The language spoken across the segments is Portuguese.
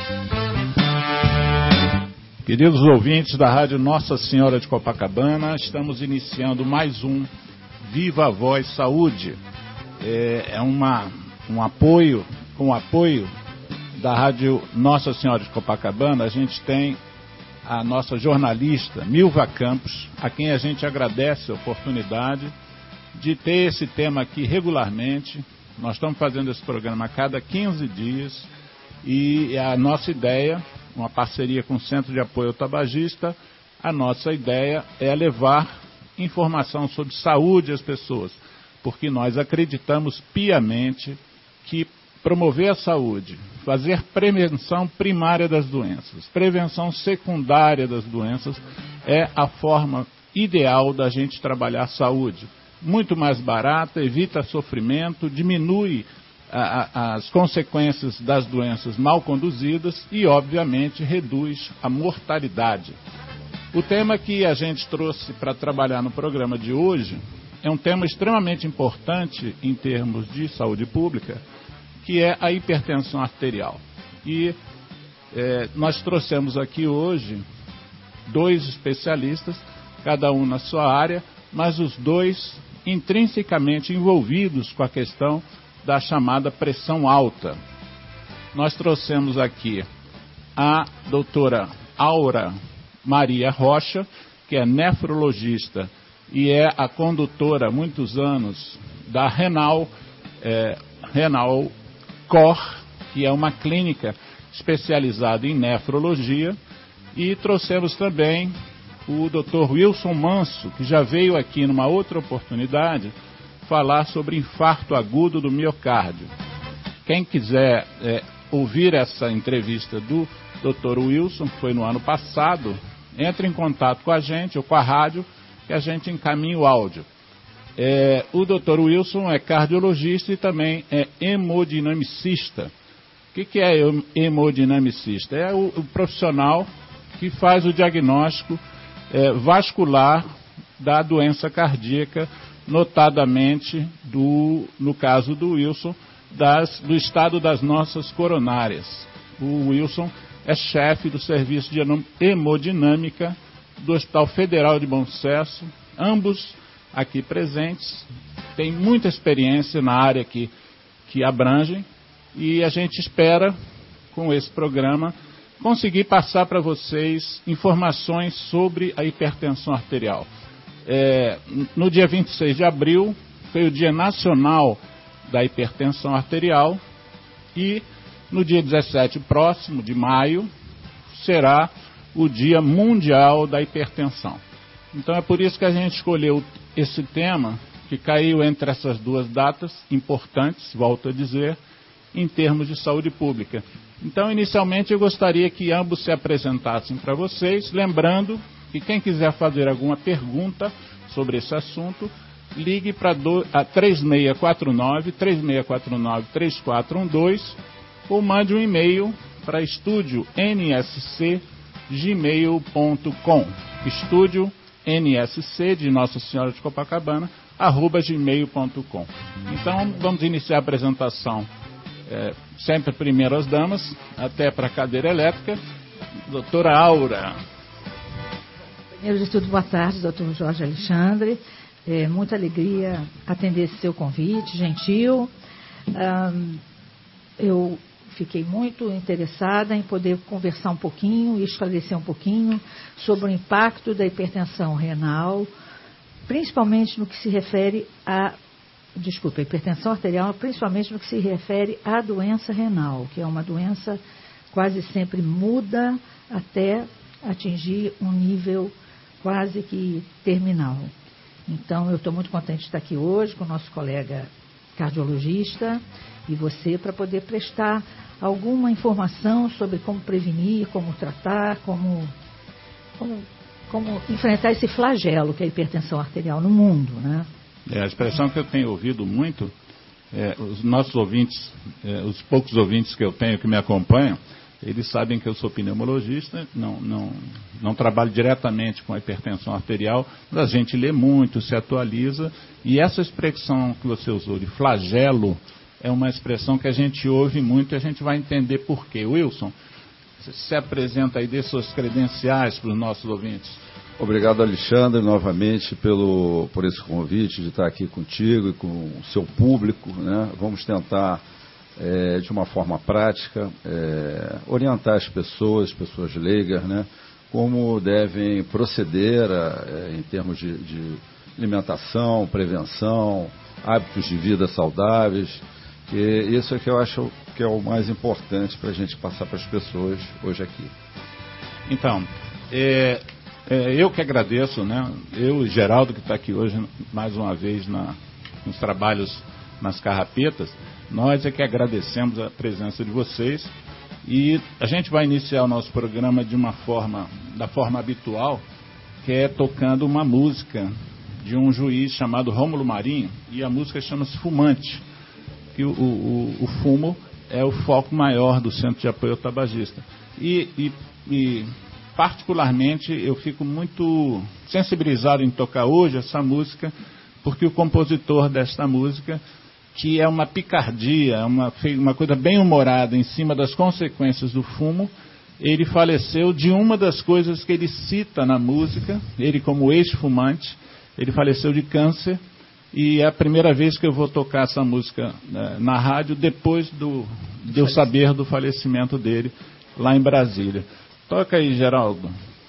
Queridos ouvintes da Rádio Nossa Senhora de Copacabana, estamos iniciando mais um Viva a Voz Saúde. Com o apoio da Rádio Nossa Senhora de Copacabana, a gente tem a nossa jornalista Milva Campos, a quem a gente agradece a oportunidade de ter esse tema aqui regularmente. Nós estamos fazendo esse programa a cada 15 dias e a nossa ideia, uma parceria com o Centro de Apoio ao Tabagista, a nossa ideia é levar informação sobre saúde às pessoas, porque nós acreditamos piamente que promover a saúde, fazer prevenção primária das doenças, prevenção secundária das doenças, é a forma ideal da gente trabalhar a saúde. Muito mais barata, evita sofrimento, diminui as consequências das doenças mal conduzidas e, obviamente, reduz a mortalidade. O tema que a gente trouxe para trabalhar no programa de hoje é um tema extremamente importante em termos de saúde pública, que é a hipertensão arterial. E nós trouxemos aqui hoje 2 especialistas, cada um na sua área, mas os 2 intrinsecamente envolvidos com a questão da chamada pressão alta. Nós trouxemos aqui a doutora Aura Maria Rocha, que é nefrologista e é a condutora há muitos anos da Renal Cor, que é uma clínica especializada em nefrologia, e trouxemos também o Dr. Wilson Manso, que já veio aqui numa outra oportunidade falar sobre infarto agudo do miocárdio. Quem quiser ouvir essa entrevista do Dr. Wilson, que foi no ano passado, entre em contato com a gente ou com a rádio, que a gente encaminha o áudio. O Dr. Wilson é cardiologista e também é hemodinamicista. O que é hemodinamicista? É o profissional que faz o diagnóstico vascular da doença cardíaca, notadamente, no caso do Wilson, do estado das nossas coronárias. O Wilson é chefe do serviço de hemodinâmica do Hospital Federal de Bom Sucesso, ambos aqui presentes, tem muita experiência na área que abrangem, e a gente espera, com esse programa, conseguir passar para vocês informações sobre a hipertensão arterial. No dia 26 de abril, foi o Dia Nacional da Hipertensão Arterial, e no dia 17 próximo de maio, será o Dia Mundial da Hipertensão. Então é por isso que a gente escolheu esse tema, que caiu entre essas 2 datas importantes, volto a dizer, em termos de saúde pública. Então, inicialmente, eu gostaria que ambos se apresentassem para vocês, lembrando que quem quiser fazer alguma pergunta sobre esse assunto, ligue para 3649-3412 ou mande um e-mail para estudioNSC@gmail.com. Estúdio NSC de Nossa Senhora de Copacabana @gmail.com. Então vamos iniciar a apresentação, sempre primeiro as damas, até para a cadeira elétrica. Doutora Aura. Primeiro de tudo, boa tarde, doutor Jorge Alexandre. Muita alegria atender esse seu convite, gentil. Eu fiquei muito interessada em poder conversar um pouquinho e esclarecer um pouquinho sobre o impacto da hipertensão renal, principalmente no que se refere hipertensão arterial, principalmente no que se refere à doença renal, que é uma doença quase sempre muda até atingir um nível quase que terminal. Então, eu estou muito contente de estar aqui hoje com o nosso colega cardiologista e você, para poder prestar alguma informação sobre como prevenir, como tratar, como enfrentar esse flagelo que é a hipertensão arterial no mundo, né? A expressão que eu tenho ouvido muito, os nossos ouvintes, os poucos ouvintes que eu tenho que me acompanham, eles sabem que eu sou pneumologista, não trabalho diretamente com a hipertensão arterial, mas a gente lê muito, se atualiza, e essa expressão que você usou de flagelo é uma expressão que a gente ouve muito e a gente vai entender por quê. Wilson, se apresenta aí, dê suas credenciais para os nossos ouvintes. Obrigado, Alexandre, novamente por esse convite de estar aqui contigo e com o seu público, né? Vamos tentar, de uma forma prática, orientar as pessoas leigas, né? Como devem proceder em termos de alimentação, prevenção, hábitos de vida saudáveis. E isso é que eu acho que é o mais importante para a gente passar para as pessoas hoje aqui. Então, eu que agradeço, né? Eu e Geraldo, que está aqui hoje mais uma vez nos trabalhos nas carrapetas, nós é que agradecemos a presença de vocês, e a gente vai iniciar o nosso programa da forma habitual, que é tocando uma música de um juiz chamado Rômulo Marinho, e a música chama-se Fumante, que o fumo é o foco maior do Centro de Apoio ao Tabagista. E particularmente, eu fico muito sensibilizado em tocar hoje essa música, porque o compositor desta música, que é uma picardia, uma coisa bem humorada em cima das consequências do fumo, ele faleceu de uma das coisas que ele cita na música, ele como ex-fumante, ele faleceu de câncer, e é a primeira vez que eu vou tocar essa música na rádio, depois de eu saber do falecimento dele lá em Brasília. Toca aí, Geraldo.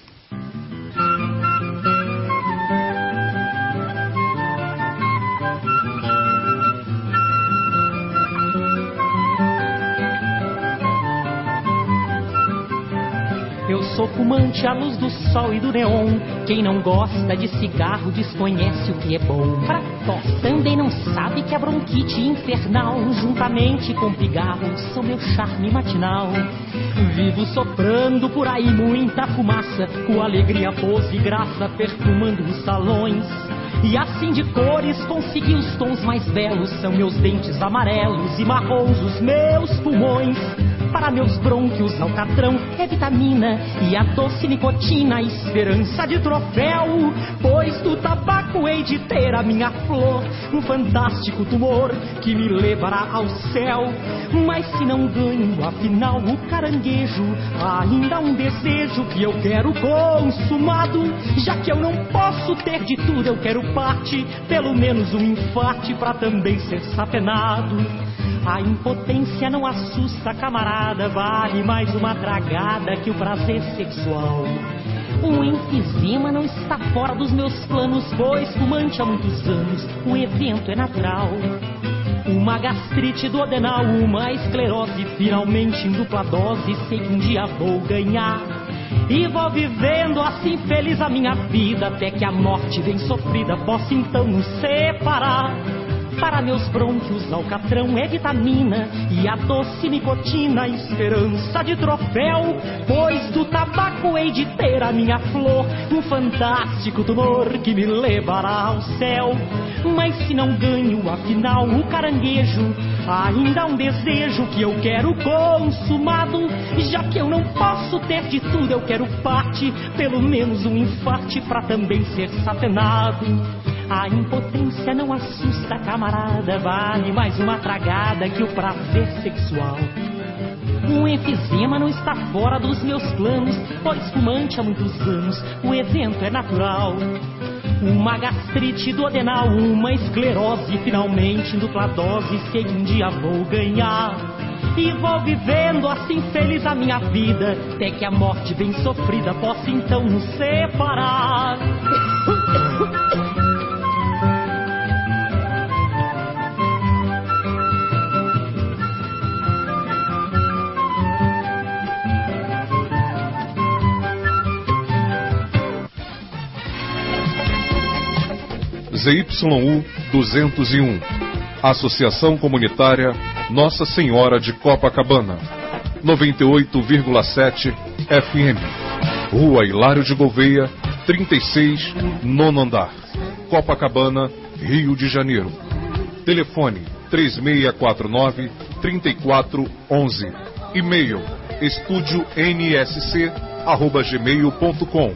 Eu sou fumante à luz do sol e do neon. Quem não gosta de cigarro desconhece o que é bom. Pra tosse também não sabe que a bronquite infernal, juntamente com pigarro, são meu charme matinal. Vivo soprando por aí muita fumaça, com alegria, pose e graça, perfumando os salões. E assim de cores consegui os tons mais belos, são meus dentes amarelos e marrons os meus pulmões. Para meus brônquios, alcatrão é vitamina e a doce nicotina, esperança de troféu. Pois do tabaco hei de ter a minha flor, um fantástico tumor que me levará ao céu. Mas se não ganho, afinal, o caranguejo, ainda um desejo que eu quero consumado. Já que eu não posso ter de tudo, eu quero parte, pelo menos um infarte pra também ser sapenado. A impotência não assusta, camarada, vale mais uma tragada que o prazer sexual. Um enfisema não está fora dos meus planos, pois fumante há muitos anos, o evento é natural. Uma gastrite duodenal, uma esclerose, finalmente em dupla dose, sei que um dia vou ganhar. E vou vivendo assim feliz a minha vida, até que a morte bem sofrida possa então nos separar. Para meus brônquios, alcatrão é vitamina e a doce nicotina, esperança de troféu. Pois do tabaco hei de ter a minha flor, um fantástico tumor que me levará ao céu. Mas se não ganho, afinal, o caranguejo, ainda um desejo que eu quero consumado. Já que eu não posso ter de tudo, eu quero parte, pelo menos um infarte pra também ser sapenado. A impotência não assusta, camarada, vale mais uma tragada que o prazer sexual. Um enfisema não está fora dos meus planos, pois fumante há muitos anos, o evento é natural. Uma gastrite duodenal, uma esclerose, finalmente em dupla dose, sei que um dia vou ganhar. E vou vivendo assim feliz a minha vida, até que a morte bem sofrida possa então nos separar. ZYU 201, Associação Comunitária Nossa Senhora de Copacabana, 98,7 FM, Rua Hilário de Gouveia, 36, nono andar, Copacabana, Rio de Janeiro. Telefone 3649-3411. E-mail estudionsc@gmail.com.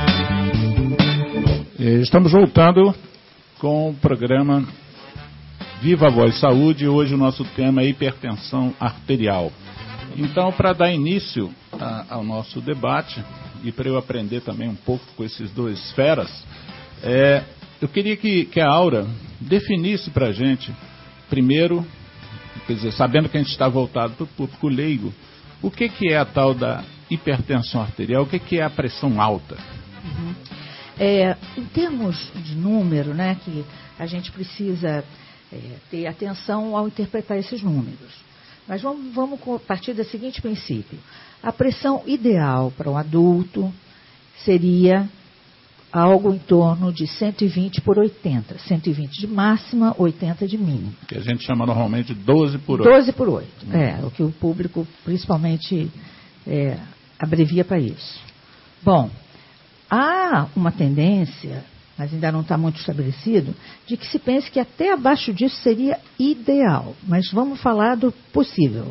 Estamos voltando com o programa Viva a Voz Saúde, e hoje o nosso tema é hipertensão arterial. Então, para dar início ao nosso debate, e para eu aprender também um pouco com esses dois feras, eu queria que a Aura definisse para a gente, primeiro, quer dizer, sabendo que a gente está voltado para o público leigo, o que é a tal da hipertensão arterial, o que é a pressão alta? Uhum. Em termos de número, né, que a gente precisa ter atenção ao interpretar esses números. Mas vamos partir do seguinte princípio. A pressão ideal para um adulto seria algo em torno de 120 por 80. 120 de máxima, 80 de mínima. Que a gente chama normalmente de 12 por 8. 12 por 8. O que o público principalmente abrevia para isso. Bom, há uma tendência, mas ainda não está muito estabelecido, de que se pense que até abaixo disso seria ideal. Mas vamos falar do possível.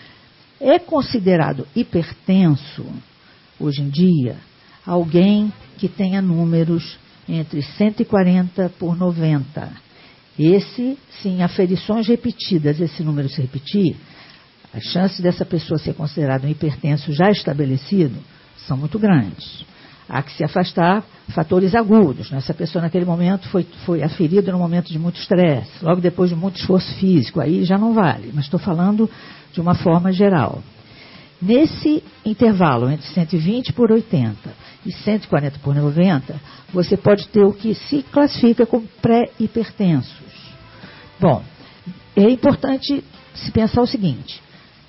É considerado hipertenso, hoje em dia, alguém que tenha números entre 140 por 90. Esse, sim, aferições repetidas, esse número se repetir, as chances dessa pessoa ser considerada um hipertenso já estabelecido são muito grandes. Há que se afastar fatores agudos. Essa pessoa, naquele momento, foi aferida num momento de muito estresse, logo depois de muito esforço físico. Aí já não vale, mas estou falando de uma forma geral. Nesse intervalo, entre 120 por 80 e 140 por 90, você pode ter o que se classifica como pré-hipertensos. Bom, é importante se pensar o seguinte.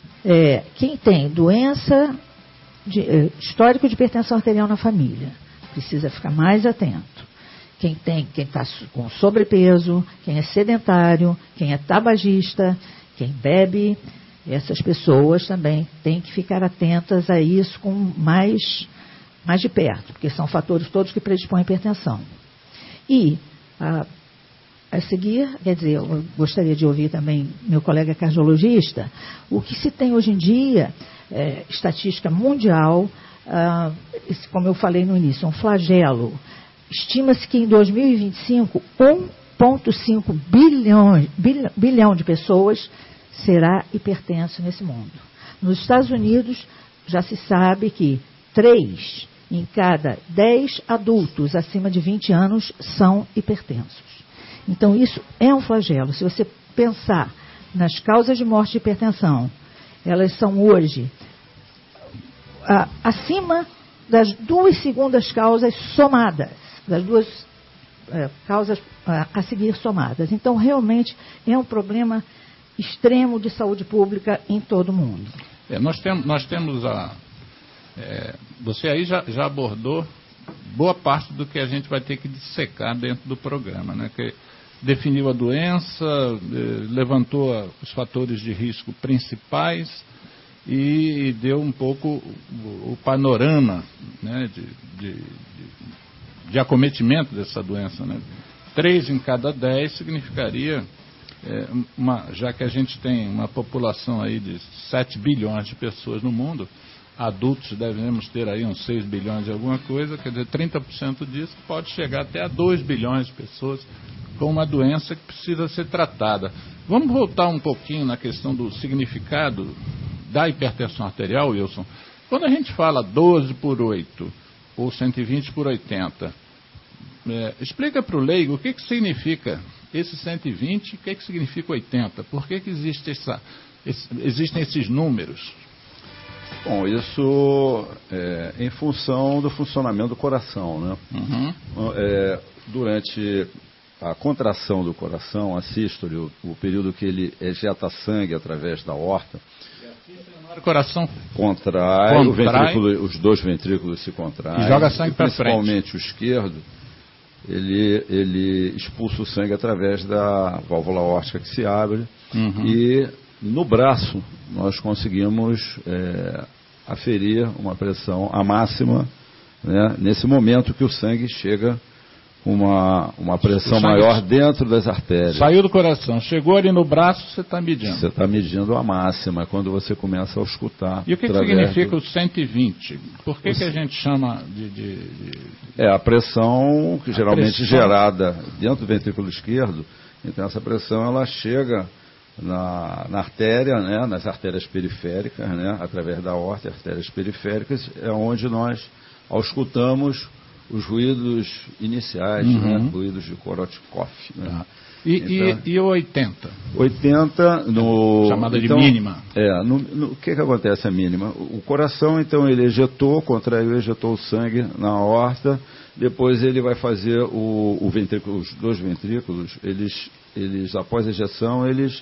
Quem tem doença, histórico de hipertensão arterial na família, precisa ficar mais atento. Quem está com sobrepeso, quem é sedentário, quem é tabagista, quem bebe, essas pessoas também têm que ficar atentas a isso com mais de perto, porque são fatores todos que predispõem à hipertensão. E, a seguir, quer dizer, eu gostaria de ouvir também meu colega cardiologista, o que se tem hoje em dia, estatística mundial, como eu falei no início, um flagelo. Estima-se que em 2025, 1,5 bilhão de pessoas será hipertenso nesse mundo. Nos Estados Unidos, já se sabe que 3 em cada 10 adultos acima de 20 anos são hipertensos. Então, isso é um flagelo. Se você pensar nas causas de morte de hipertensão, elas são hoje acima das 2 segundas causas somadas, das 2 causas a seguir somadas. Então, realmente, é um problema extremo de saúde pública em todo o mundo. Nós temos você aí já abordou boa parte do que a gente vai ter que dissecar dentro do programa, né? Que definiu a doença, levantou os fatores de risco principais e deu um pouco o panorama, né, de acometimento dessa doença, né? 3 em cada 10 significaria, já que a gente tem uma população aí de 7 bilhões de pessoas no mundo, adultos devemos ter aí uns 6 bilhões de alguma coisa, quer dizer, 30% disso pode chegar até a 2 bilhões de pessoas com uma doença que precisa ser tratada. Vamos voltar um pouquinho na questão do significado da hipertensão arterial, Wilson. Quando a gente fala 12 por 8 ou 120 por 80, explica para o leigo o que significa esse 120 e o que significa 80. Por que existem esses números? Bom, isso em função do funcionamento do coração, né? Uhum. Durante a contração do coração, a sístole, o período que ele ejeta sangue através da aorta, o coração contrai. Os 2 ventrículos se contraem. E joga sangue para frente. Principalmente o esquerdo, ele expulsa o sangue através da válvula aórtica que se abre. Uhum. E no braço nós conseguimos aferir uma pressão a máxima, né, nesse momento que o sangue chega uma pressão maior dentro das artérias. Saiu do coração, chegou ali no braço, você está medindo. Você está medindo a máxima, quando você começa a auscultar. E o que significa o 120? Por que a gente chama de... a pressão, que geralmente gerada dentro do ventrículo esquerdo, Então essa pressão ela chega na artéria, né, nas artérias periféricas, né, através da aorta, artérias periféricas, é onde nós auscultamos os ruídos iniciais, né, ruídos de Korotchkov. Né. Tá. E o 80? 80 no... Chamada de mínima. O que acontece a mínima? O coração, então, ele ejetou, contraiu, ejetou o sangue na aorta, depois ele vai fazer o ventrículo, os dois ventrículos, eles após a ejeção, eles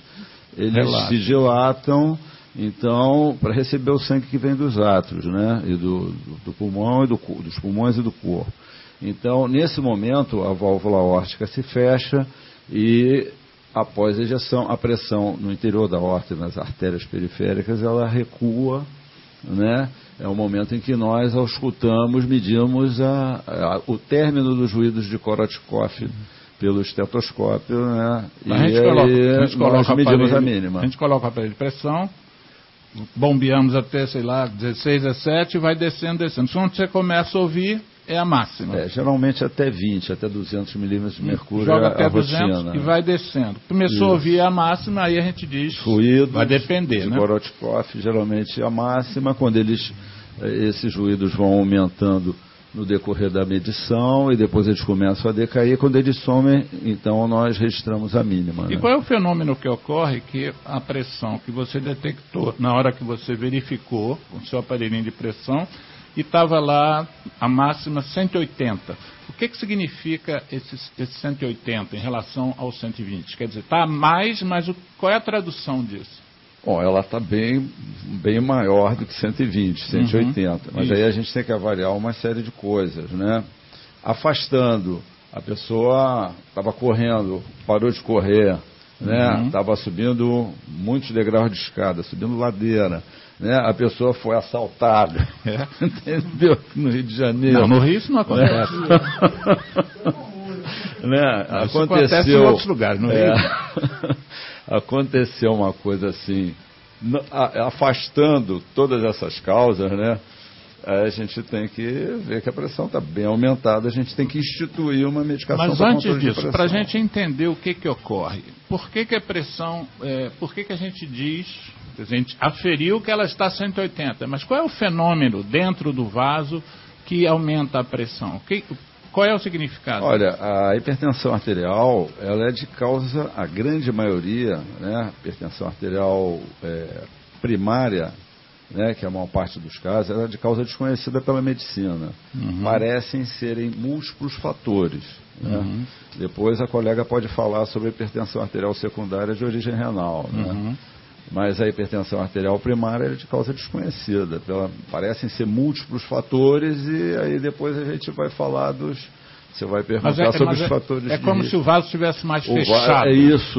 se dilatam, então, para receber o sangue que vem dos átrios, né, e do pulmão e dos pulmões e do corpo. Então, nesse momento, a válvula aórtica se fecha e, após a ejeção, a pressão no interior da aorta e nas artérias periféricas, ela recua, né? É o momento em que nós auscultamos, medimos o término dos ruídos de Korotchkov pelo estetoscópio, né? A gente coloca medimos a mínima. A gente coloca o aparelho de pressão, bombeamos até, 16, 17 e vai descendo. Quando você começa a ouvir, é a máxima. Geralmente até 20, até 200 milímetros de mercúrio. Joga até a 200 rotina, e vai descendo. Começou a ouvir a máxima, aí a gente diz, ruídos vai depender, de né? Korotchkov, geralmente a máxima, quando esses ruídos vão aumentando no decorrer da medição e depois eles começam a decair. Quando eles somem, então nós registramos a mínima. E qual é o fenômeno que ocorre que a pressão que você detectou na hora que você verificou com o seu aparelhinho de pressão e estava lá a máxima 180? O que significa esse 180 em relação ao 120? Quer dizer, está a mais, mas qual é a tradução disso? Bom, ela está bem maior do que 120, 180. Mas aí a gente tem que avaliar uma série de coisas, né? Afastando, a pessoa estava correndo, parou de correr, né? Estava subindo muitos degraus de escada, subindo ladeira, né? A pessoa foi assaltada, entendeu? No Rio de Janeiro. Não, no Rio isso não acontece. Né? Acontece em outros lugares, no Rio. Aconteceu uma coisa assim, afastando todas essas causas, né? A gente tem que ver que a pressão está bem aumentada, a gente tem que instituir uma medicação. Mas antes disso, para a gente entender o que ocorre, por que a pressão, por que a gente diz, a gente aferiu que ela está 180, mas qual é o fenômeno dentro do vaso que aumenta a pressão? Qual é o significado? Olha, a hipertensão arterial, ela é de causa, a grande maioria, né, hipertensão arterial primária, né, que é a maior parte dos casos, ela é de causa desconhecida pela medicina. Parecem serem múltiplos fatores. Né? Depois a colega pode falar sobre a hipertensão arterial secundária de origem renal. Né? Mas a hipertensão arterial primária é de causa desconhecida. Parecem ser múltiplos fatores e aí depois a gente vai falar você vai perguntar sobre os fatores. É como se o vaso estivesse mais fechado.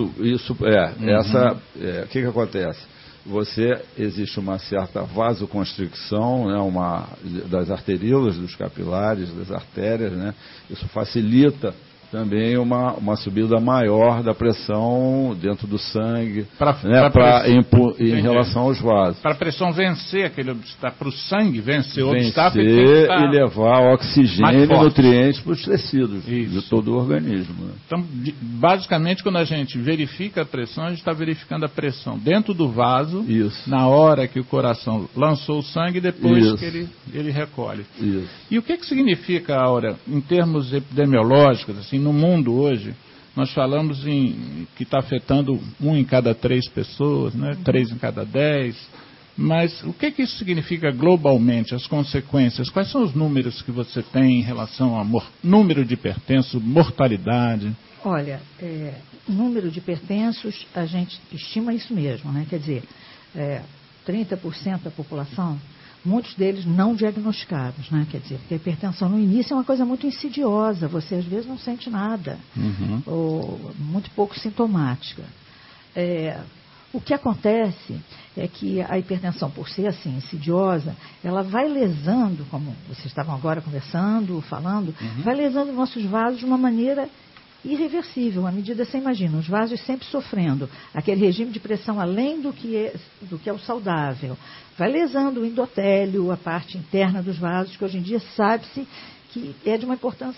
O que acontece? Existe uma certa vasoconstricção, né, das arteríolas, dos capilares, das artérias, né? Isso facilita também uma subida maior da pressão dentro do sangue, em relação aos vasos. Para a pressão vencer aquele obstáculo, para o sangue vencer o obstáculo e levar oxigênio e nutrientes para os tecidos de todo o organismo. Né? Então, basicamente, quando a gente verifica a pressão, a gente está verificando a pressão dentro do vaso, na hora que o coração lançou o sangue e depois que ele recolhe. E o que significa, Aura, em termos epidemiológicos, assim, no mundo hoje, nós falamos que está afetando 1 em cada 3 pessoas, né? 3 em cada 10, mas o que isso significa globalmente, as consequências? Quais são os números que você tem em relação ao número de hipertensos, mortalidade? Olha, número de hipertensos, a gente estima isso mesmo, né? Quer dizer, 30% da população, muitos deles não diagnosticados, né? Quer dizer, porque a hipertensão no início é uma coisa muito insidiosa, você às vezes não sente nada, ou muito pouco sintomática. O que acontece é que a hipertensão, por ser assim insidiosa, ela vai lesando, como vocês estavam agora conversando, falando, vai lesando nossos vasos de uma maneira irreversível, à medida que você imagina, os vasos sempre sofrendo aquele regime de pressão além do que é o saudável, vai lesando o endotélio, a parte interna dos vasos, que hoje em dia sabe-se que é de uma importância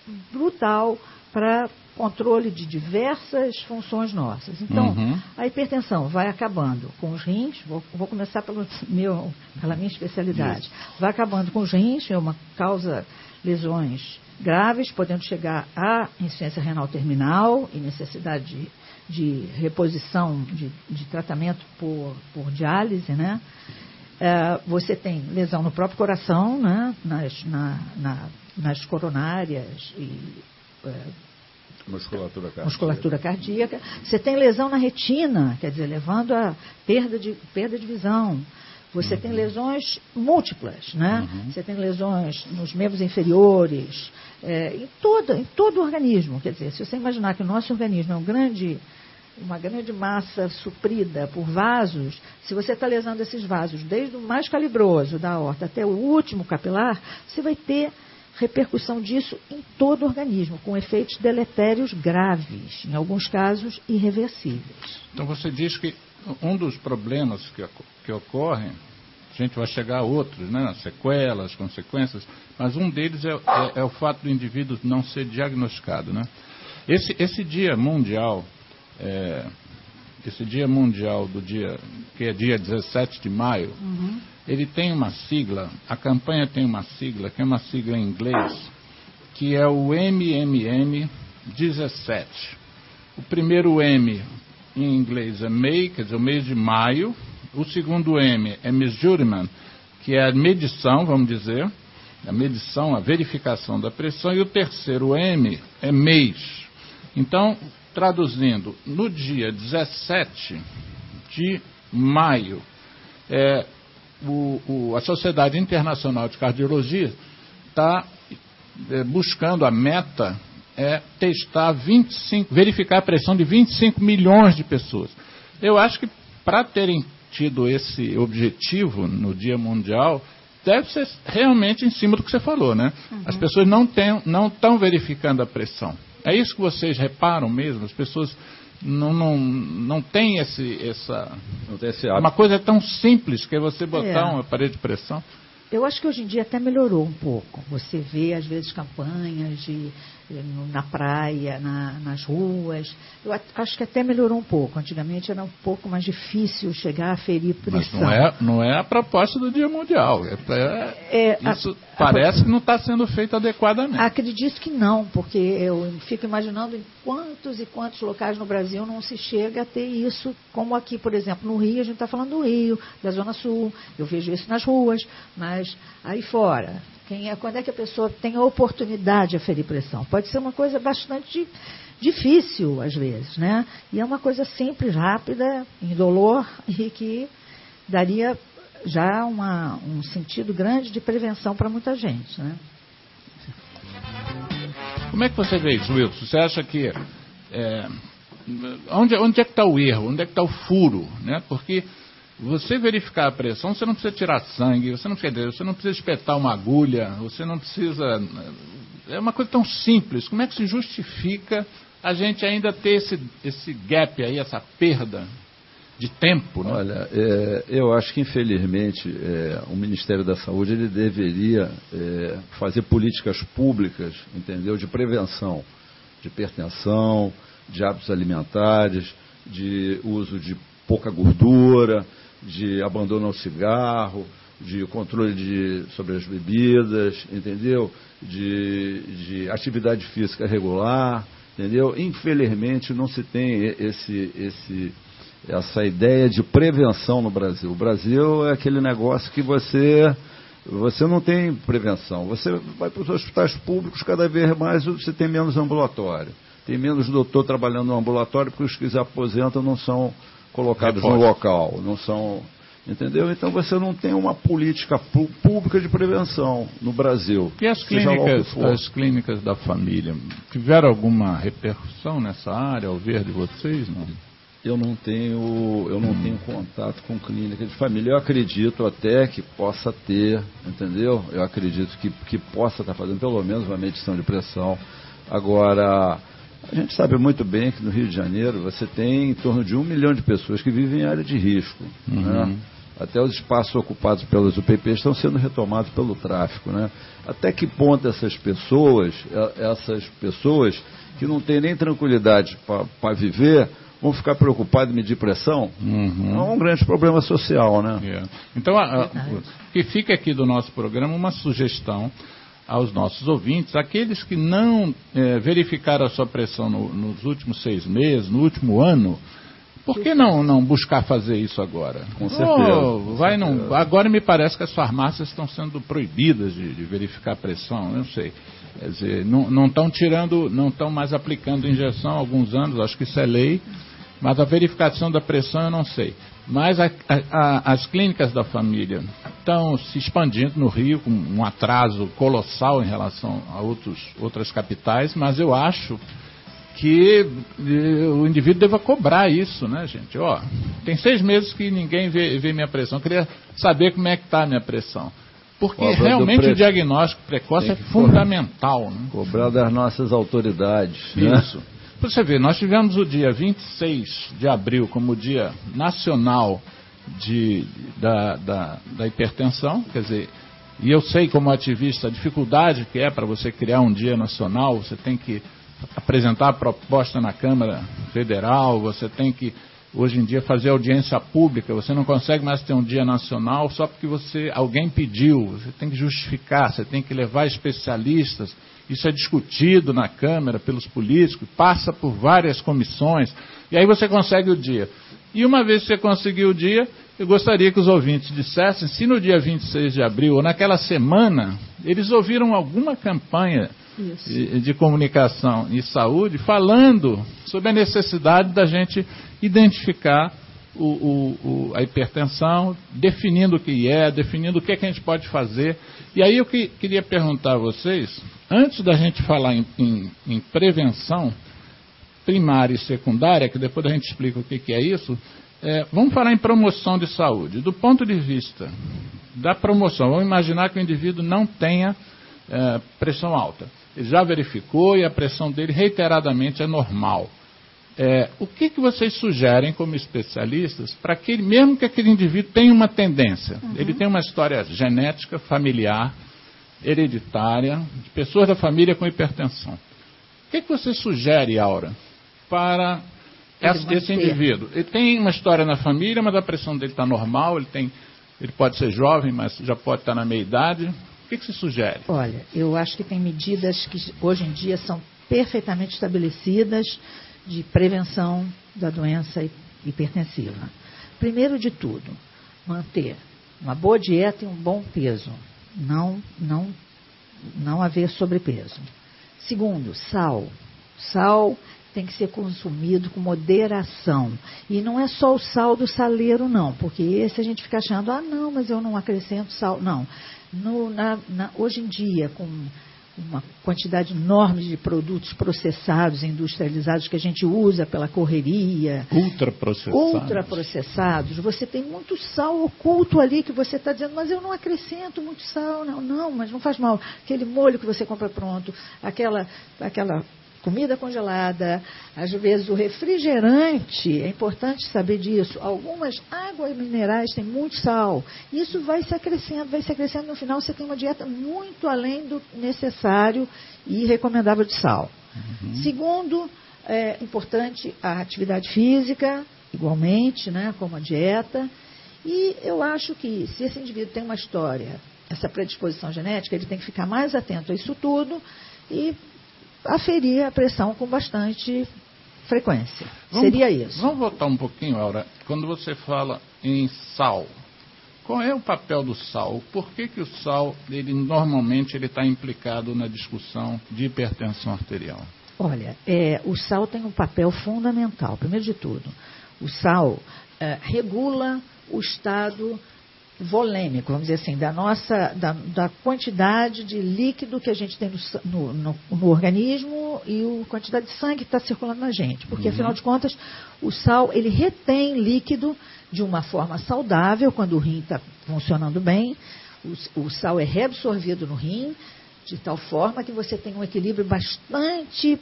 brutal para controle de diversas funções nossas. Então, a hipertensão vai acabando com os rins, vou começar pela minha especialidade. Vai acabando com os rins, é uma causa lesões graves, podendo chegar à insuficiência renal terminal e necessidade de reposição, de tratamento por diálise, né? Você tem lesão no próprio coração, né? nas coronárias e musculatura cardíaca. Você tem lesão na retina, quer dizer, levando a perda de visão. Você tem lesões múltiplas, né? Você tem lesões nos membros inferiores, em todo o organismo. Quer dizer, se você imaginar que o nosso organismo é uma grande massa suprida por vasos, se você está lesando esses vasos, desde o mais calibroso da aorta até o último capilar, você vai ter repercussão disso em todo o organismo, com efeitos deletérios graves, em alguns casos irreversíveis. Então você diz que um dos problemas que ocorrem, a gente vai chegar a outros, né, sequelas, consequências, mas um deles é o fato do indivíduo não ser diagnosticado, né? Esse dia mundial, que é dia 17 de maio, ele tem uma sigla, a campanha tem uma sigla, que é uma sigla em inglês, que é o MMN17. O primeiro M em inglês é May, quer dizer, o mês de maio. O segundo M é Measurement, que é a medição, vamos dizer, a medição, a verificação da pressão. E o terceiro M é mês. Então, traduzindo, no dia 17 de maio, a Sociedade Internacional de Cardiologia está buscando a meta verificar a pressão de 25 milhões de pessoas. Eu acho que para terem tido esse objetivo no Dia Mundial, deve ser realmente em cima do que você falou, né? As pessoas não estão verificando a pressão. É isso que vocês reparam mesmo? As pessoas não têm essa... Não tem esse hábito. Uma coisa tão simples que é você botar um aparelho de pressão. Eu acho que hoje em dia até melhorou um pouco. Você vê, às vezes, campanhas na praia, nas ruas. Eu acho que até melhorou um pouco. Antigamente era um pouco mais difícil chegar a ferir pressão. Mas não é a proposta do Dia Mundial. Isso parece que não está sendo feito adequadamente. Acredito que não, porque eu fico imaginando em quantos e quantos locais no Brasil não se chega a ter isso, como aqui, por exemplo, no Rio, a gente está falando do Rio, da Zona Sul. Eu vejo isso nas ruas, mas aí fora... Quando é que a pessoa tem a oportunidade de aferir pressão? Pode ser uma coisa bastante difícil, às vezes, né? E é uma coisa simples, rápida, indolor, e que daria já um sentido grande de prevenção para muita gente, né? Como é que você vê isso, Wilson? Você acha que... onde é que está o erro? Onde é que está o furo? Né? Porque... você verificar a pressão, você não precisa tirar sangue, você não precisa espetar uma agulha, você não precisa... É uma coisa tão simples. Como é que se justifica a gente ainda ter esse gap aí, essa perda de tempo? Né? Olha, eu acho que, infelizmente, o Ministério da Saúde ele deveria fazer políticas públicas, entendeu? De prevenção de hipertensão, de hábitos alimentares, de uso de pouca gordura, de abandono ao cigarro, de controle sobre as bebidas, entendeu? De atividade física regular, entendeu? Infelizmente não se tem essa ideia de prevenção no Brasil. O Brasil é aquele negócio que você não tem prevenção. Você vai para os hospitais públicos, cada vez mais você tem menos ambulatório. Tem menos doutor trabalhando no ambulatório, porque os que se aposentam não são colocados no local, não são, entendeu? Então você não tem uma política pública de prevenção no Brasil. E as clínicas da família tiveram alguma repercussão nessa área ao ver de vocês, não? Eu não tenho contato com clínica de família. Eu acredito até que possa ter, entendeu? Eu acredito que possa estar fazendo pelo menos uma medição de pressão. Agora, a gente sabe muito bem que no Rio de Janeiro você tem em torno de 1 milhão de pessoas que vivem em área de risco. Né? até os espaços ocupados pelas UPPs estão sendo retomados pelo tráfico, né? Até que ponto essas pessoas que não têm nem tranquilidade para viver, vão ficar preocupados em medir pressão? É um grande problema social, né? Yeah. Então, que fica aqui do nosso programa uma sugestão aos nossos ouvintes, aqueles que não verificaram a sua pressão nos últimos 6 meses, no último ano, por que não buscar fazer isso agora? Com certeza. Agora me parece que as farmácias estão sendo proibidas de verificar a pressão, eu não sei. Quer dizer, não estão mais aplicando injeção há alguns anos, acho que isso é lei, mas a verificação da pressão eu não sei. Mas as clínicas da família estão se expandindo no Rio, com um atraso colossal em relação a outras capitais, mas eu acho que o indivíduo deva cobrar isso, né, gente? Ó, tem 6 meses que ninguém vê minha pressão, eu queria saber como é que está a minha pressão. Porque realmente o diagnóstico precoce é fundamental. Né? Cobrar das nossas autoridades. Isso. Né? Você vê, nós tivemos o dia 26 de abril como Dia Nacional da Hipertensão, quer dizer, e eu sei como ativista a dificuldade que é para você criar um dia nacional, você tem que apresentar a proposta na Câmara Federal, você tem que, hoje em dia, fazer audiência pública, você não consegue mais ter um dia nacional só porque alguém pediu, você tem que justificar, você tem que levar especialistas, isso é discutido na Câmara pelos políticos, passa por várias comissões, e aí você consegue o dia. E uma vez que você conseguiu o dia, eu gostaria que os ouvintes dissessem se no dia 26 de abril, ou naquela semana, eles ouviram alguma campanha de comunicação e saúde falando sobre a necessidade da gente identificar a hipertensão, definindo o que é, definindo o que é que a gente pode fazer. E aí eu queria perguntar a vocês, antes da gente falar em prevenção primária e secundária, que depois a gente explica o que é isso, vamos falar em promoção de saúde. Do ponto de vista da promoção, vamos imaginar que o indivíduo não tenha pressão alta. Ele já verificou e a pressão dele reiteradamente é normal. O que vocês sugerem como especialistas para que, mesmo que aquele indivíduo tenha uma tendência, ele tem uma história genética, familiar, hereditária, de pessoas da família com hipertensão. O que você sugere, Aura, para esse indivíduo? Ele tem uma história na família, mas a pressão dele está normal, ele pode ser jovem, mas já pode estar na meia-idade. O que você sugere? Olha, eu acho que tem medidas que hoje em dia são perfeitamente estabelecidas de prevenção da doença hipertensiva. Primeiro de tudo, manter uma boa dieta e um bom peso. Não haver sobrepeso. Segundo, sal. Sal tem que ser consumido com moderação. E não é só o sal do saleiro, não, porque esse a gente fica achando, não, mas eu não acrescento sal. Não. Hoje em dia, com uma quantidade enorme de produtos processados, industrializados, que a gente usa pela correria. Ultraprocessados. Você tem muito sal oculto ali que você está dizendo, mas eu não acrescento muito sal. Não, mas não faz mal. Aquele molho que você compra pronto, aquela comida congelada, às vezes o refrigerante, é importante saber disso. Algumas águas minerais têm muito sal. Isso vai se acrescendo. No final você tem uma dieta muito além do necessário e recomendável de sal. Segundo, é importante a atividade física, igualmente, né, como a dieta. E eu acho que se esse indivíduo tem uma história, essa predisposição genética, ele tem que ficar mais atento a isso tudo e aferir a pressão com bastante frequência. Seria isso. Vamos voltar um pouquinho, Aura. Quando você fala em sal, qual é o papel do sal? Por que o sal, normalmente, ele está implicado na discussão de hipertensão arterial? Olha, o sal tem um papel fundamental. Primeiro de tudo, o sal regula o estado volêmico, vamos dizer assim, da quantidade de líquido que a gente tem no organismo e a quantidade de sangue que está circulando na gente. Porque, afinal de contas, o sal, ele retém líquido de uma forma saudável, quando o rim está funcionando bem. O sal é reabsorvido no rim, de tal forma que você tem um equilíbrio bastante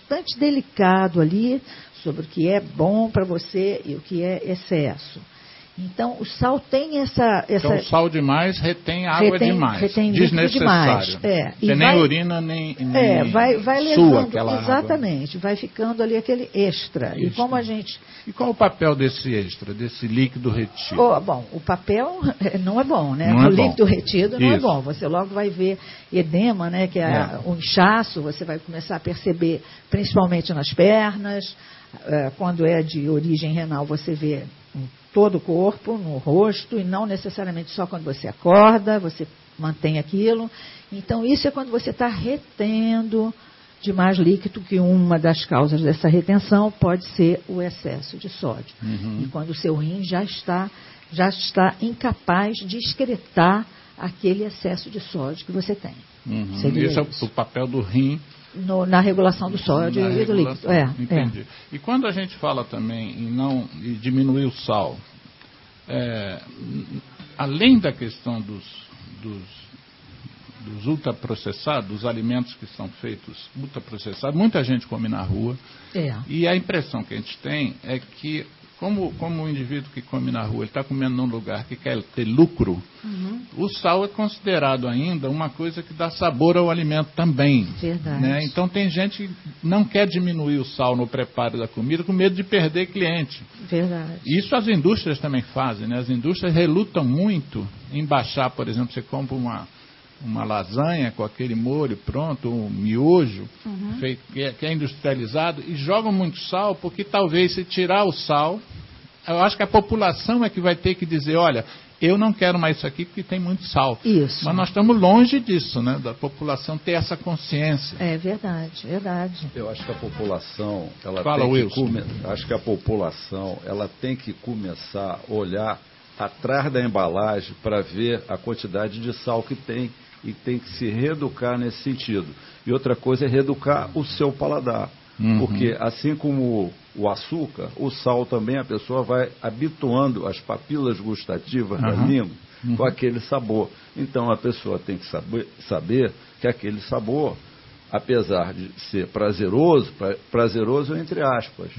delicado ali sobre o que é bom para você e o que é excesso. Então, o sal tem essa... Então, sal demais retém água demais. Retém desnecessário. Demais. Você nem urina, nem vai sua levando, aquela exatamente, água. vai ficando ali aquele extra. Isso. E como a gente... E qual o papel desse extra, desse líquido retido? Bom, o papel não é bom, né? Não é o bom. líquido retido não Isso. é bom. Você logo vai ver edema, né? Que é o inchaço, você vai começar a perceber, principalmente nas pernas. Quando é de origem renal, você vê em todo o corpo, no rosto, e não necessariamente só quando você acorda, você mantém aquilo. Então, isso é quando você está retendo demais líquido, que uma das causas dessa retenção pode ser o excesso de sódio. Uhum. E quando o seu rim já está incapaz de excretar aquele excesso de sódio que você tem. Uhum. Esse é o papel do rim. Na regulação do sódio e do líquido. Entendi. E quando a gente fala também em diminuir o sal, além da questão dos ultraprocessados, dos alimentos que são feitos ultraprocessados, muita gente come na rua. E a impressão que a gente tem é que, como o indivíduo que come na rua, ele está comendo num lugar que quer ter lucro, o sal é considerado ainda uma coisa que dá sabor ao alimento também. Verdade. Né? Então tem gente que não quer diminuir o sal no preparo da comida com medo de perder cliente. Verdade. Isso as indústrias também fazem, né? As indústrias relutam muito em baixar, por exemplo, você compra uma lasanha com aquele molho pronto, um miojo, feito, que é industrializado, e jogam muito sal, porque talvez se tirar o sal, eu acho que a população é que vai ter que dizer, olha, eu não quero mais isso aqui porque tem muito sal. Isso. Mas nós estamos longe disso, né? Da população ter essa consciência. É verdade, verdade. Eu acho que a população, ela tem que começar a olhar atrás da embalagem para ver a quantidade de sal que tem e tem que se reeducar nesse sentido. E outra coisa é reeducar o seu paladar. Porque assim como o açúcar, o sal também, a pessoa vai habituando as papilas gustativas da língua com aquele sabor. Então a pessoa tem que saber que aquele sabor, apesar de ser prazeroso entre aspas,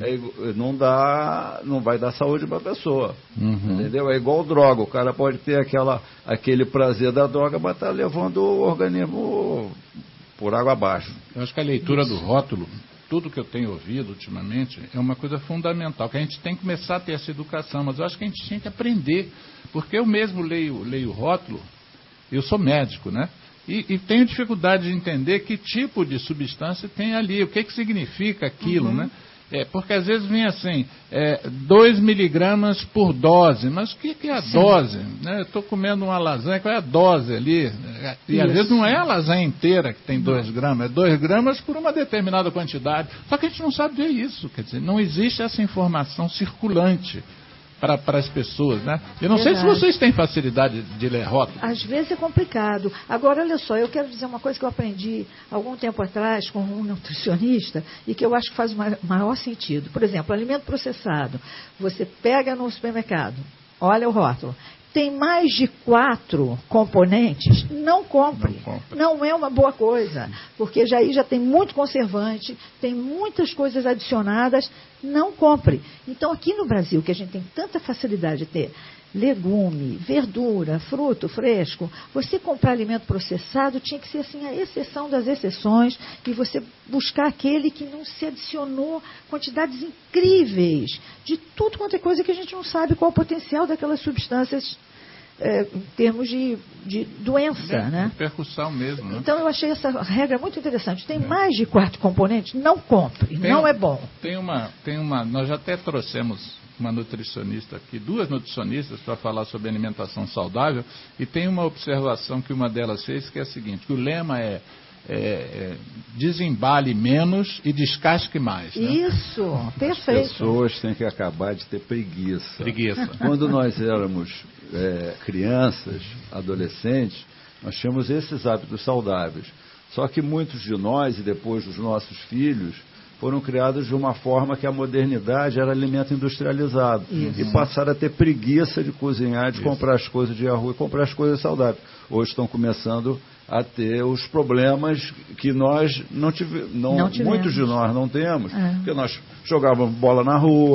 não vai dar saúde para a pessoa. Entendeu? É igual droga. O cara pode ter aquele prazer da droga, mas está levando o organismo por água abaixo. Eu acho que a leitura do rótulo, tudo que eu tenho ouvido ultimamente, é uma coisa fundamental, que a gente tem que começar a ter essa educação, mas eu acho que a gente tinha que aprender, porque eu mesmo leio rótulo, eu sou médico, né? E tenho dificuldade de entender que tipo de substância tem ali, o que significa aquilo, né? Porque às vezes vem assim, 2 miligramas por dose, mas o que é a dose? Né? Eu estou comendo uma lasanha, qual é a dose ali? E às vezes não é a lasanha inteira que tem 2 gramas, é 2 gramas por uma determinada quantidade. Só que a gente não sabe ver isso, quer dizer, não existe essa informação circulante para as pessoas, né? Eu não sei se vocês têm facilidade de ler rótulo. Às vezes é complicado. Agora, olha só, eu quero dizer uma coisa que eu aprendi algum tempo atrás com um nutricionista e que eu acho que faz o maior sentido. Por exemplo, alimento processado. Você pega no supermercado, olha o rótulo. Tem mais de 4 componentes, não compre. Não é uma boa coisa, porque já tem muito conservante, tem muitas coisas adicionadas, não compre. Então, aqui no Brasil, que a gente tem tanta facilidade de ter legume, verdura, fruto fresco, você comprar alimento processado tinha que ser assim a exceção das exceções e você buscar aquele que não se adicionou quantidades incríveis de tudo quanto é coisa que a gente não sabe qual o potencial daquelas substâncias em termos de doença, né? Repercussão mesmo, né? Então eu achei essa regra muito interessante. Tem mais de 4 componentes, não compre, não é bom. Nós já até trouxemos uma nutricionista aqui, 2 nutricionistas para falar sobre alimentação saudável, e tem uma observação que uma delas fez que é a seguinte, que o lema é desembale menos e descasque mais. Né? Isso, perfeito. As pessoas têm que acabar de ter preguiça. Preguiça. Quando nós éramos crianças, adolescentes, nós tínhamos esses hábitos saudáveis. Só que muitos de nós, e depois dos nossos filhos, foram criados de uma forma que a modernidade era alimento industrializado. Isso. E passaram a ter preguiça de cozinhar, de comprar as coisas de rua e comprar as coisas saudáveis. Hoje estão começando a ter os problemas que nós não tivemos. Muitos de nós não temos, porque nós jogávamos bola na rua,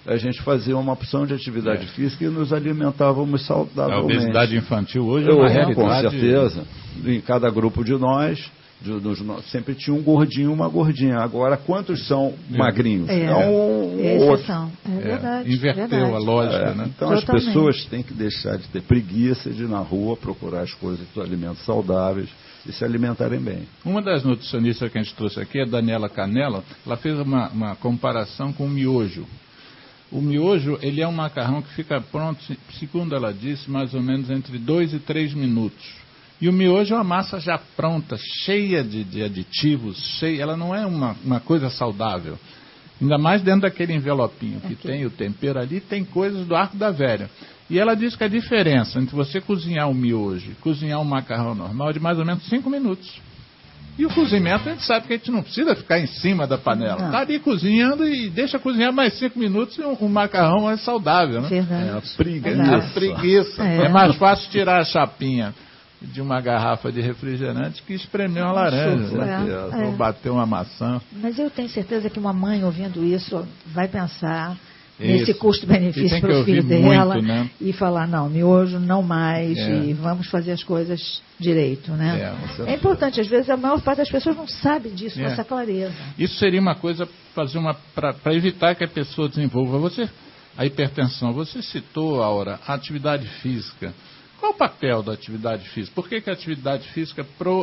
a gente fazia uma opção de atividade física e nos alimentávamos saudavelmente. A obesidade infantil hoje é uma realidade. Com certeza. Em cada grupo de nós, sempre tinha um gordinho e uma gordinha. Agora, quantos são magrinhos? Exceção. É verdade. Inverteu a lógica, né? Então, as pessoas têm que deixar de ter preguiça de ir na rua procurar as coisas dos alimentos saudáveis e se alimentarem bem. Uma das nutricionistas que a gente trouxe aqui, a Daniela Canella, ela fez uma comparação com o miojo. O miojo, ele é um macarrão que fica pronto, segundo ela disse, mais ou menos entre 2 e 3 minutos. E o miojo é uma massa já pronta, cheia de aditivos, ela não é uma coisa saudável. Ainda mais dentro daquele envelopinho que tem o tempero ali, tem coisas do arco da velha. E ela diz que a diferença entre você cozinhar o miojo e cozinhar um macarrão normal é de mais ou menos 5 minutos. E o cozimento, a gente sabe que a gente não precisa ficar em cima da panela. Está ali cozinhando e deixa cozinhar mais 5 minutos e o macarrão é saudável, né? Verdade. A preguiça. É mais fácil tirar a chapinha de uma garrafa de refrigerante que espremer uma laranja, ou bater uma maçã. Mas eu tenho certeza que uma mãe ouvindo isso vai pensar nesse custo-benefício para o filho dela, muito, né? E falar, não, miojo não mais, e vamos fazer as coisas direito, né? É importante, às vezes a maior parte das pessoas não sabe disso, com essa clareza. Isso seria uma coisa para evitar que a pessoa desenvolva a hipertensão. Você citou, Aura, a atividade física. Qual o papel da atividade física? Por que a atividade física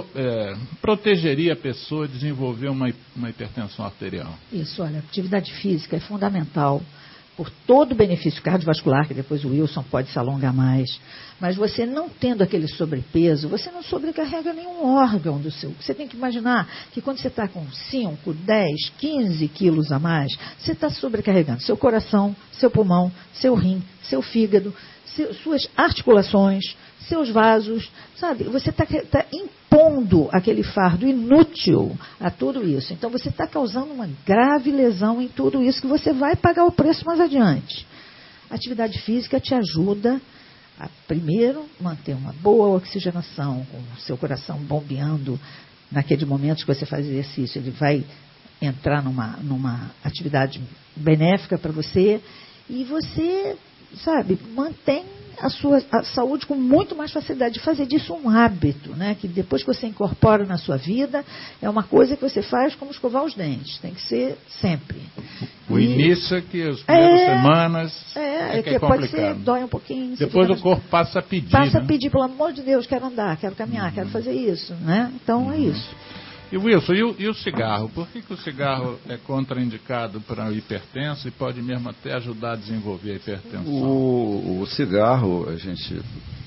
protegeria a pessoa de desenvolver uma hipertensão arterial? Isso, olha, a atividade física é fundamental por todo o benefício cardiovascular, que depois o Wilson pode se alongar mais, mas você não tendo aquele sobrepeso, você não sobrecarrega nenhum órgão do seu. Você tem que imaginar que quando você está com 5, 10, 15 quilos a mais, você está sobrecarregando seu coração, seu pulmão, seu rim, seu fígado, suas articulações, seus vasos, sabe? Você está impondo aquele fardo inútil a tudo isso. Então, você está causando uma grave lesão em tudo isso que você vai pagar o preço mais adiante. A atividade física te ajuda a, primeiro, manter uma boa oxigenação, com o seu coração bombeando naquele momento que você faz exercício. Ele vai entrar numa atividade benéfica para você e você, sabe, mantém a sua saúde com muito mais facilidade. De fazer disso um hábito, né? Que depois que você incorpora na sua vida, é uma coisa que você faz como escovar os dentes. Tem que ser sempre. O início é que as primeiras semanas que pode ser, dói um pouquinho. Depois o corpo passa a pedir. Passa a pedir, pelo amor de Deus, quero andar, quero caminhar, quero fazer isso, né? Então é isso. E Wilson, e o cigarro? Por que o cigarro é contraindicado para o hipertenso e pode mesmo até ajudar a desenvolver a hipertensão? O cigarro, a gente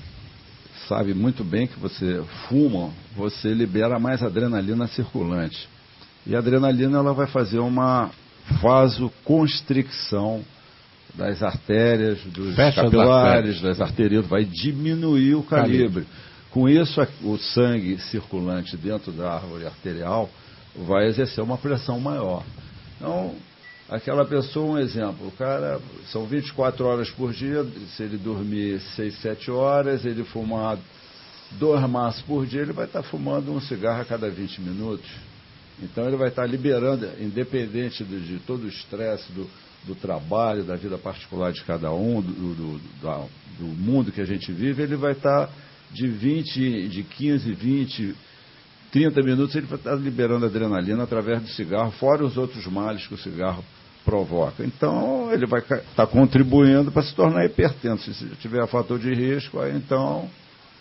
sabe muito bem que você fuma, você libera mais adrenalina circulante. E a adrenalina ela vai fazer uma vasoconstricção das artérias, dos capilares, das arterias, vai diminuir o calibre. Com isso, o sangue circulante dentro da árvore arterial vai exercer uma pressão maior. Então, aquela pessoa, um exemplo, o cara, são 24 horas por dia, se ele dormir 6, 7 horas, ele fumar 2 maços por dia, ele vai estar fumando um cigarro a cada 20 minutos. Então, ele vai estar liberando, independente de todo o estresse do trabalho, da vida particular de cada um, do mundo que a gente vive, ele vai estar de 15, 20, 30 minutos, ele vai estar liberando adrenalina através do cigarro, fora os outros males que o cigarro provoca. Então, ele vai estar contribuindo para se tornar hipertenso. Se tiver fator de risco, aí então...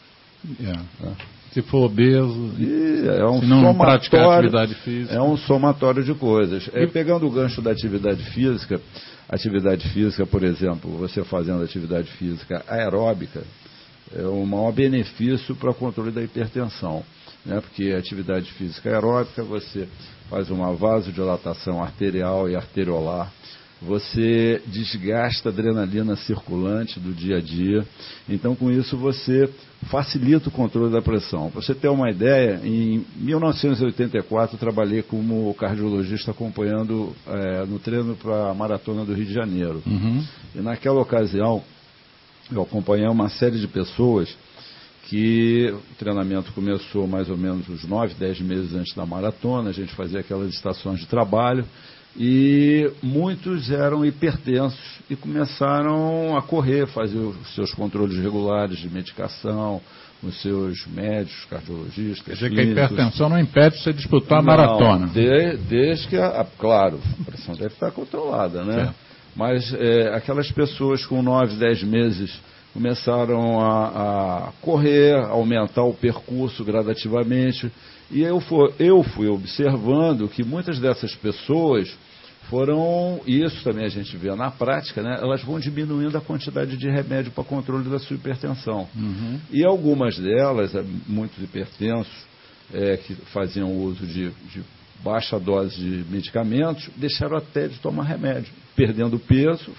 Se for obeso, se não praticar atividade física. É um somatório de coisas. Pegando o gancho da atividade física, por exemplo, você fazendo atividade física aeróbica, é o maior benefício para o controle da hipertensão, né? Porque a atividade física aeróbica, você faz uma vasodilatação arterial e arteriolar, você desgasta a adrenalina circulante do dia a dia, então com isso você facilita o controle da pressão. Para você ter uma ideia, em 1984 eu trabalhei como cardiologista acompanhando no treino para a Maratona do Rio de Janeiro. E naquela ocasião eu acompanhei uma série de pessoas que o treinamento começou mais ou menos uns 9, 10 meses antes da maratona, a gente fazia aquelas estações de trabalho E muitos eram hipertensos e começaram a correr, fazer os seus controles regulares de medicação, os seus médicos, cardiologistas. Quer dizer que a hipertensão não impede você disputar a maratona. Desde que, claro, a pressão deve estar controlada, né? Certo. Mas aquelas pessoas com 9, 10 meses começaram a correr, a aumentar o percurso gradativamente. E eu fui observando que muitas dessas pessoas foram, e isso também a gente vê na prática, né, elas vão diminuindo a quantidade de remédio para controle da sua hipertensão. Uhum. E algumas delas, muitos hipertensos, que faziam uso de baixa dose de medicamentos, deixaram até de tomar remédio, perdendo peso,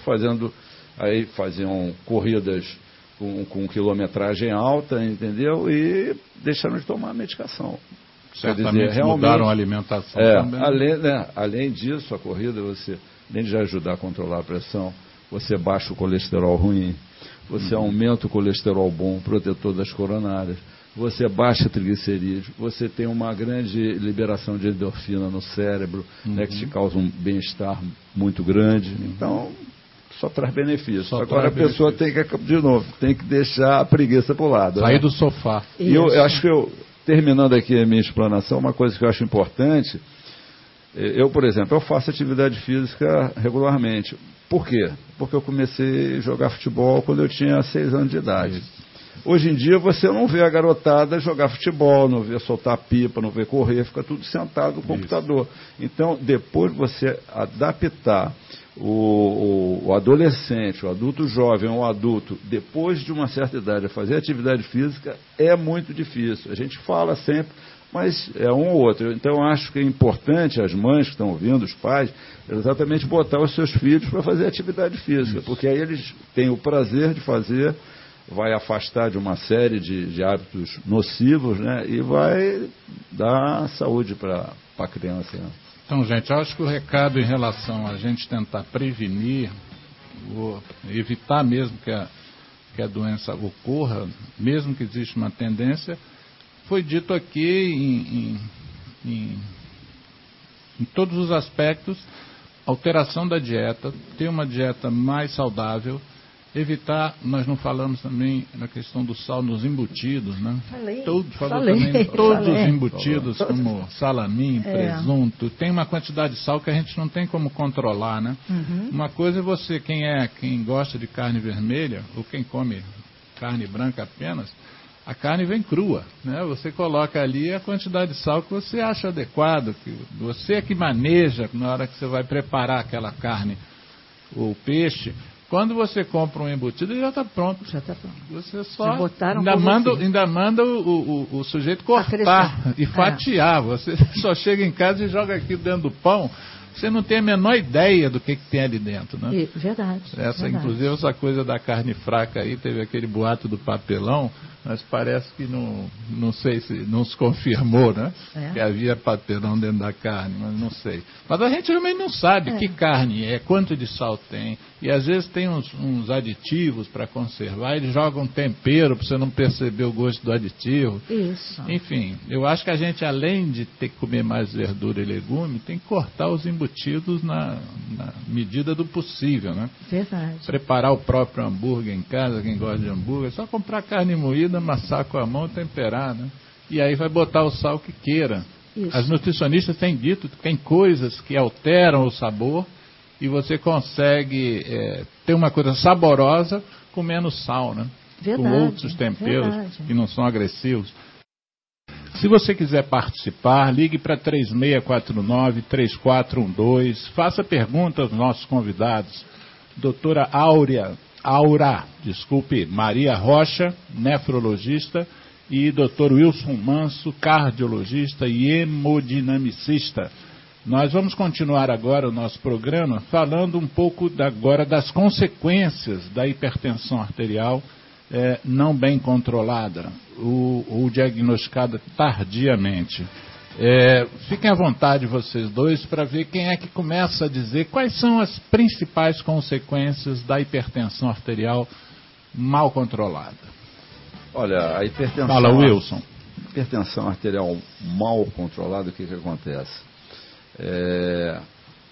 faziam corridas com quilometragem alta, entendeu? E deixaram de tomar medicação. Certamente dizer, mudaram a alimentação também. Além disso, a corrida, você, além de ajudar a controlar a pressão, você baixa o colesterol ruim, você aumenta o colesterol bom, protetor das coronárias, você baixa triglicerídeos, você tem uma grande liberação de endorfina no cérebro, né, que te causa um bem-estar muito grande. Então, só traz benefícios. Agora a pessoa tem que deixar a preguiça para o lado. Sair do sofá. E eu acho que terminando aqui a minha explanação, uma coisa que eu acho importante, por exemplo, eu faço atividade física regularmente. Por quê? Porque eu comecei a jogar futebol quando eu tinha 6 anos de idade. Isso. Hoje em dia você não vê a garotada jogar futebol, não vê soltar pipa, não vê correr, fica tudo sentado no computador. Então, depois você adaptar o adolescente, o adulto jovem, o adulto, depois de uma certa idade, a fazer atividade física é muito difícil. A gente fala sempre, mas é um ou outro. Então, eu acho que é importante as mães que estão ouvindo, os pais, exatamente botar os seus filhos para fazer atividade física, porque aí eles têm o prazer de fazer, vai afastar de uma série de hábitos nocivos, né, e vai dar saúde para a criança, né? Então, gente, eu acho que o recado em relação a gente tentar prevenir, evitar mesmo que a doença ocorra, mesmo que exista uma tendência, foi dito aqui em todos os aspectos: alteração da dieta, ter uma dieta mais saudável, evitar, nós não falamos também na questão do sal nos embutidos, né? Todos os embutidos, como salaminho, presunto, tem uma quantidade de sal que a gente não tem como controlar, né? Uma coisa é você, quem gosta de carne vermelha, ou quem come carne branca apenas, a carne vem crua, né? Você coloca ali a quantidade de sal que você acha adequado, que você que maneja na hora que você vai preparar aquela carne ou peixe. Quando você compra um embutido, ele já está pronto. Já está pronto. Você só ainda manda o sujeito cortar e fatiar. Você só chega em casa e joga aquilo dentro do pão. Você não tem a menor ideia do que tem ali dentro, né? Verdade. Inclusive, essa coisa da carne fraca aí, teve aquele boato do papelão, mas parece que não sei se não se confirmou, né? Que havia papelão dentro da carne, mas não sei. Mas a gente realmente não sabe que carne é, quanto de sal tem, e às vezes tem uns aditivos para conservar, eles jogam tempero para você não perceber o gosto do aditivo. Isso. Enfim, eu acho que a gente, além de ter que comer mais verdura e legume, tem que cortar os embutidos na medida do possível, né? Verdade. Preparar o próprio hambúrguer em casa, quem gosta de hambúrguer, é só comprar carne moída, amassar com a mão e temperar, né? E aí vai botar o sal que queira. Isso. As nutricionistas têm dito que tem coisas que alteram o sabor e você consegue ter uma coisa saborosa com menos sal, né? Verdade, com outros temperos que não são agressivos. Se você quiser participar, ligue para 3649-3412, faça perguntas aos nossos convidados. Doutora Maria Rocha, nefrologista, e Dr. Wilson Manso, cardiologista e hemodinamicista. Nós vamos continuar agora o nosso programa falando um pouco agora das consequências da hipertensão arterial não bem controlada, ou diagnosticada tardiamente. Fiquem à vontade vocês dois para ver quem é que começa a dizer quais são as principais consequências da hipertensão arterial mal controlada. Olha, a hipertensão... Fala, Wilson. Hipertensão arterial mal controlada, o que acontece?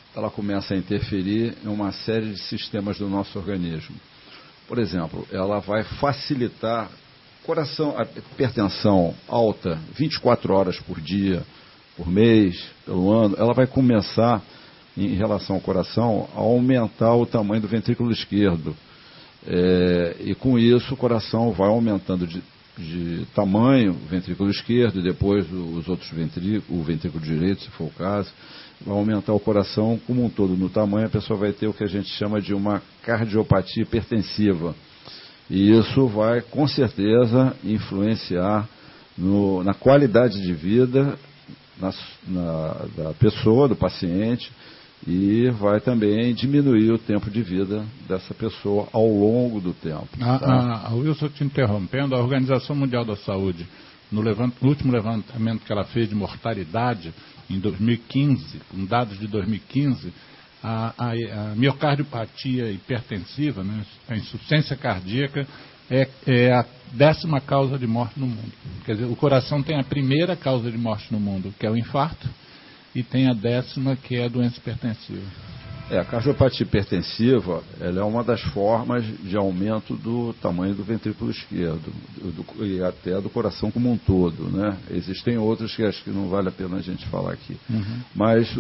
ela começa a interferir em uma série de sistemas do nosso organismo. Por exemplo, ela vai facilitar a hipertensão alta 24 horas por dia, por mês, pelo ano. Ela vai começar, em relação ao coração, a aumentar o tamanho do ventrículo esquerdo. E com isso o coração vai aumentando de tamanho, o ventrículo esquerdo, e depois os outros o ventrículo direito, se for o caso, vai aumentar o coração como um todo no tamanho. A pessoa vai ter o que a gente chama de uma cardiopatia hipertensiva. E isso vai, com certeza, influenciar na qualidade de vida da pessoa, do paciente, e vai também diminuir o tempo de vida dessa pessoa ao longo do tempo. Wilson, te interrompendo, a Organização Mundial da Saúde, no último levantamento que ela fez de mortalidade, em 2015, com dados de 2015, a miocardiopatia hipertensiva, né, a insuficiência cardíaca, é a 10ª causa de morte no mundo. Quer dizer, o coração tem a primeira causa de morte no mundo, que é o infarto, e tem a 10ª, que é a doença hipertensiva. A cardiopatia hipertensiva, ela é uma das formas de aumento do tamanho do ventrículo esquerdo e até do coração como um todo, né? Existem outras que acho que não vale a pena a gente falar aqui. Mas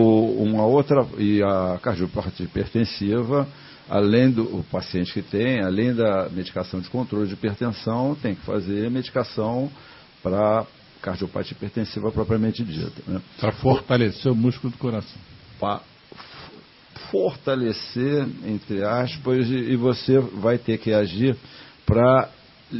a cardiopatia hipertensiva, além do paciente que tem, além da medicação de controle de hipertensão, tem que fazer medicação para cardiopatia hipertensiva propriamente dita, né? Para fortalecer o músculo do coração. Para fortalecer, entre aspas, e você vai ter que agir para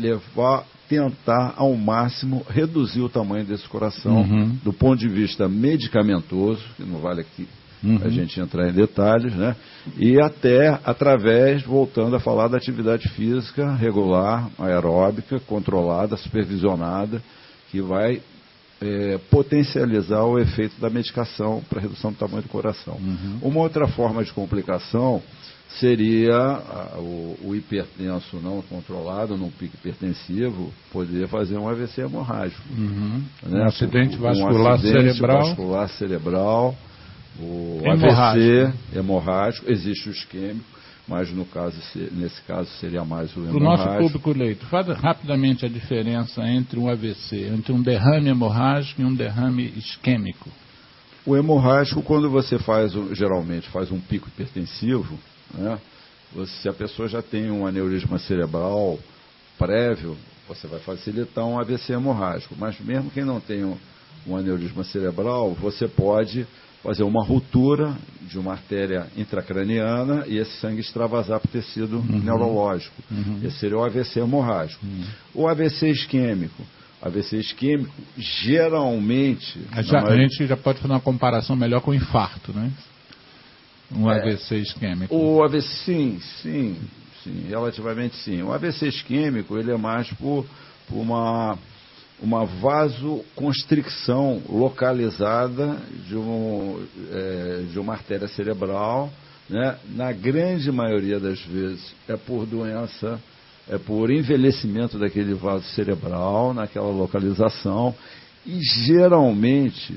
tentar ao máximo reduzir o tamanho desse coração do ponto de vista medicamentoso, que não vale aqui a gente entrar em detalhes, né? E até através, voltando a falar da atividade física regular, aeróbica, controlada, supervisionada, que vai potencializar o efeito da medicação para redução do tamanho do coração. Uma outra forma de complicação seria o hipertenso não controlado, num pico hipertensivo, poder fazer um AVC hemorrágico. Né? Um acidente vascular cerebral, o AVC hemorrágico, existe o isquêmico, mas nesse caso seria mais o hemorrágico. Para o nosso público leigo, faz rapidamente a diferença entre um AVC, entre um derrame hemorrágico e um derrame isquêmico. O hemorrágico, quando você geralmente faz um pico hipertensivo, né, se a pessoa já tem um aneurisma cerebral prévio, você vai facilitar um AVC hemorrágico. Mas mesmo quem não tem um aneurisma cerebral, você pode fazer uma ruptura de uma artéria intracraniana e esse sangue extravasar para o tecido neurológico. Esse seria o AVC hemorrágico. O AVC isquêmico. AVC isquêmico, geralmente... A gente já pode fazer uma comparação melhor com o infarto, né? AVC isquêmico. O AVC, sim, relativamente sim. O AVC isquêmico, ele é mais por uma vasoconstricção localizada de uma artéria cerebral, né? Na grande maioria das vezes é por por envelhecimento daquele vaso cerebral naquela localização, e geralmente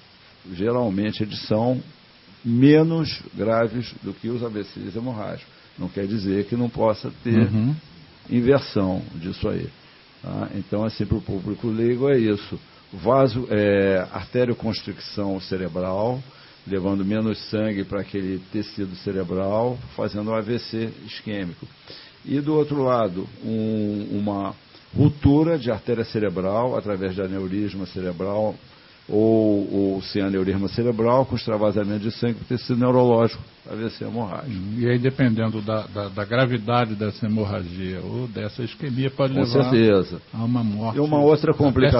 eles são menos graves do que os AVCs hemorrágicos. Não quer dizer que não possa ter inversão disso aí. Tá? Então, assim, para o público leigo é isso. Arterioconstricção cerebral, levando menos sangue para aquele tecido cerebral, fazendo um AVC isquêmico. E do outro lado, uma ruptura de artéria cerebral através de aneurisma cerebral ou sem aneurisma cerebral, com extravasamento de sangue para o tecido neurológico, AVC hemorrágico. E aí, dependendo da gravidade dessa hemorragia ou dessa isquemia, pode com levar certeza a uma morte. E uma outra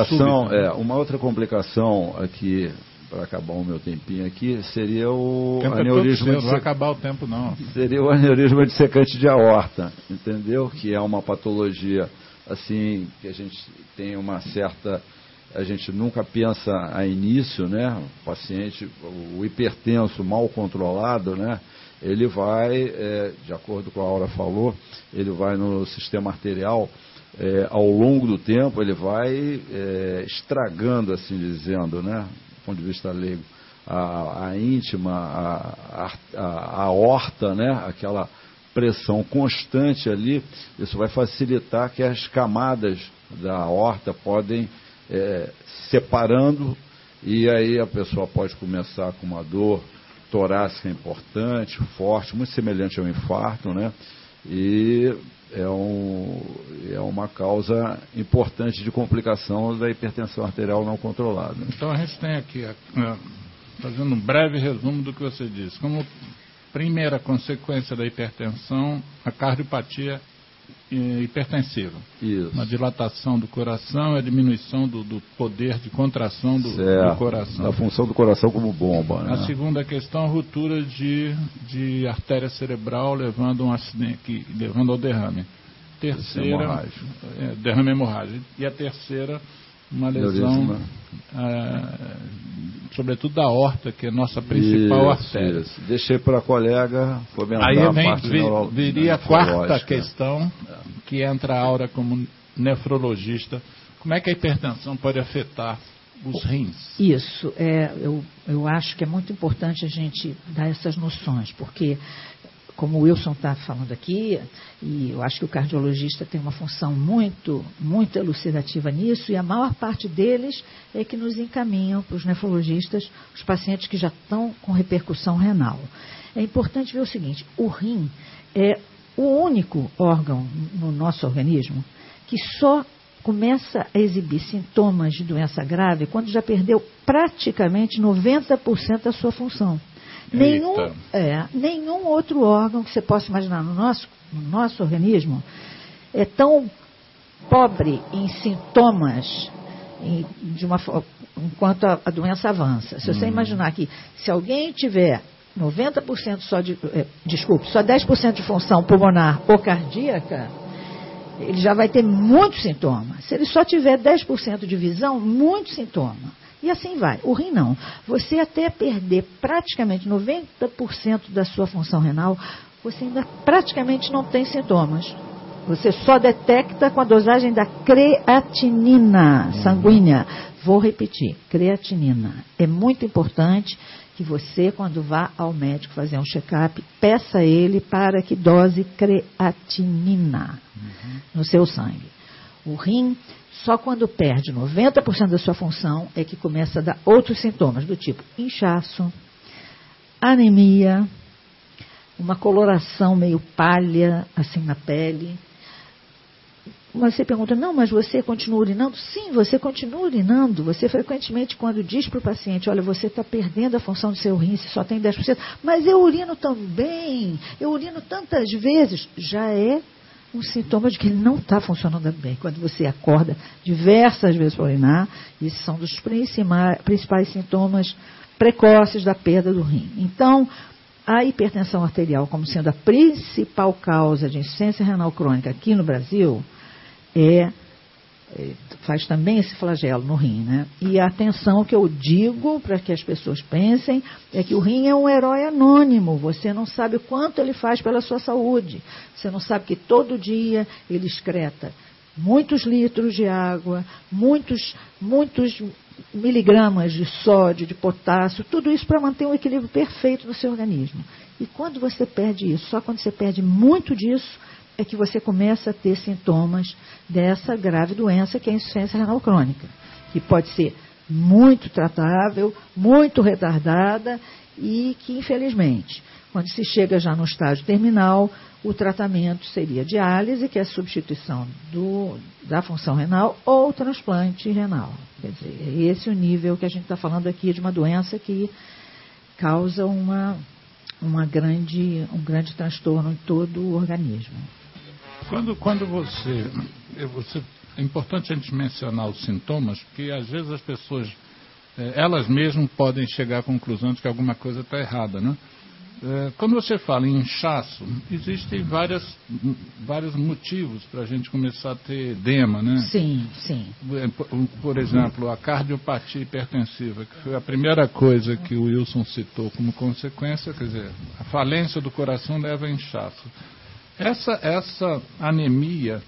complicação aqui, para acabar o meu tempinho aqui, seria o aneurisma. Não vai acabar o tempo, não. Seria o aneurisma dissecante de aorta, entendeu? Que é uma patologia assim que a gente tem uma certa... A gente nunca pensa a início, né? O paciente, o hipertenso mal controlado, né? Ele vai, de acordo com a Aura falou, ele vai no sistema arterial, ao longo do tempo, ele vai estragando, assim dizendo, né? Do ponto de vista leigo, a íntima, a aorta, né? Aquela pressão constante ali, isso vai facilitar que as camadas da aorta podem separando, e aí a pessoa pode começar com uma dor torácica importante, forte, muito semelhante ao infarto, né? E é uma causa importante de complicação da hipertensão arterial não controlada. Então a gente tem aqui, fazendo um breve resumo do que você disse, como primeira consequência da hipertensão, a cardiopatia hipertensiva. Isso. Uma dilatação do coração e a diminuição do poder de contração do coração. A função do coração como bomba. Né? A segunda questão, a ruptura de artéria cerebral levando um acidente, levando ao derrame. Terceira, derrame hemorrágico. E a terceira, uma lesão, sobretudo da aorta, que é a nossa principal artéria. Isso. Deixei para a colega comentar. Aí a parte viria a quarta questão, que entra a Aura como nefrologista. Como é que a hipertensão pode afetar os rins? Isso. Eu acho que é muito importante a gente dar essas noções, porque, como o Wilson está falando aqui, e eu acho que o cardiologista tem uma função muito, muito elucidativa nisso, e a maior parte deles é que nos encaminham para os nefrologistas, os pacientes que já estão com repercussão renal. É importante ver o seguinte, o rim é o único órgão no nosso organismo que só começa a exibir sintomas de doença grave quando já perdeu praticamente 90% da sua função. Nenhum outro órgão que você possa imaginar no nosso organismo é tão pobre em sintomas enquanto a doença avança. Se você imaginar que se alguém tiver 90% só 10% de função pulmonar ou cardíaca, ele já vai ter muitos sintomas. Se ele só tiver 10% de visão, muito sintoma. E assim vai. O rim não. Você até perder praticamente 90% da sua função renal, você ainda praticamente não tem sintomas. Você só detecta com a dosagem da creatinina sanguínea. Vou repetir, creatinina. É muito importante que você, quando vá ao médico fazer um check-up, peça a ele para que dose creatinina no seu sangue. O rim, só quando perde 90% da sua função, é que começa a dar outros sintomas, do tipo inchaço, anemia, uma coloração meio pálida, assim, na pele. Você pergunta, não, mas você continua urinando? Sim, você continua urinando. Você frequentemente, quando diz para o paciente, olha, você está perdendo a função do seu rim, você só tem 10%, mas eu urino também, eu urino tantas vezes, já é um sintoma de que ele não está funcionando bem. Quando você acorda diversas vezes para urinar, esses são dos principais sintomas precoces da perda do rim. Então, a hipertensão arterial, como sendo a principal causa de insuficiência renal crônica aqui no Brasil, faz também esse flagelo no rim, né? E a atenção que eu digo para que as pessoas pensem é que o rim é um herói anônimo. Você não sabe o quanto ele faz pela sua saúde. Você não sabe que todo dia ele excreta muitos litros de água, muitos miligramas de sódio, de potássio, tudo isso para manter um equilíbrio perfeito no seu organismo. E quando você perde isso, só quando você perde muito disso, é que você começa a ter sintomas dessa grave doença que é a insuficiência renal crônica, que pode ser muito tratável, muito retardada e que, infelizmente, quando se chega já no estágio terminal, o tratamento seria diálise, que é a substituição da função renal, ou transplante renal. Quer dizer, é esse o nível que a gente está falando aqui de uma doença que causa um grande transtorno em todo o organismo. Quando você... É importante a gente mencionar os sintomas, porque às vezes as pessoas, elas mesmas podem chegar à conclusão de que alguma coisa está errada, né? Quando você fala em inchaço, existem vários motivos para a gente começar a ter edema, né? Sim, sim. Por exemplo, a cardiopatia hipertensiva, que foi a primeira coisa que o Wilson citou como consequência, quer dizer, a falência do coração leva a inchaço. Essa anemia,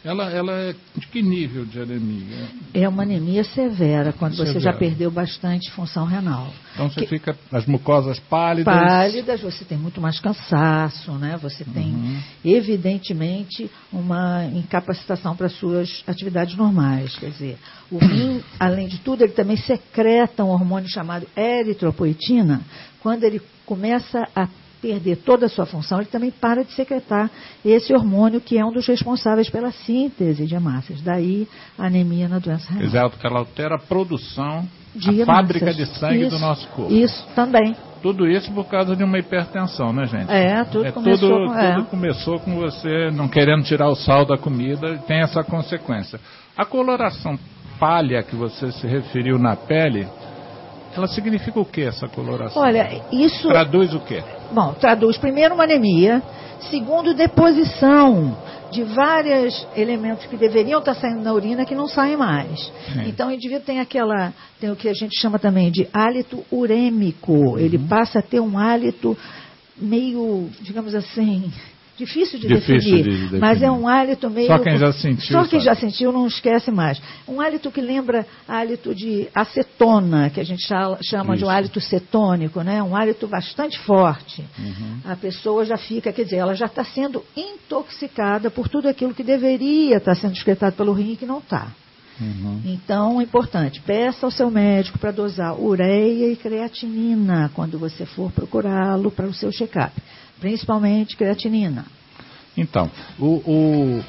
Ela é de que nível de anemia? É uma anemia severa, quando você Severa. já perdeu bastante função renal. Então você fica as mucosas pálidas. Pálidas, você tem muito mais cansaço, né? Você tem, evidentemente, uma incapacitação para as suas atividades normais. Quer dizer, o rim, além de tudo, ele também secreta um hormônio chamado eritropoetina. Quando ele começa a perder toda a sua função, ele também para de secretar esse hormônio que é um dos responsáveis pela síntese de hemácias. Daí a anemia na doença renal. Quer dizer, ela altera a produção, De a fábrica hemácias. de sangue do Isso, nosso corpo. Isso também. Tudo isso por causa de uma hipertensão, né, gente? Tudo Começou com você não querendo tirar o sal da comida, e tem essa consequência. A coloração pálida que você se referiu na pele, ela significa o que, essa coloração? Olha, isso... Traduz o quê? Bom, traduz primeiro uma anemia, segundo deposição de vários elementos que deveriam estar saindo na urina que não saem mais. Sim. Então o indivíduo tem o que a gente chama também de hálito urêmico. Ele passa a ter um hálito meio, digamos assim, difícil de definir, mas é um hálito meio... Só quem já sentiu. Só quem já sentiu não esquece mais. Um hálito que lembra hálito de acetona, que a gente chama de um hálito cetônico, né? Um hálito bastante forte. A pessoa já fica, quer dizer, ela já está sendo intoxicada por tudo aquilo que deveria estar sendo excretado pelo rim e que não está. Então, é importante, peça ao seu médico para dosar ureia e creatinina quando você for procurá-lo para o seu check-up. Principalmente creatinina. Então, o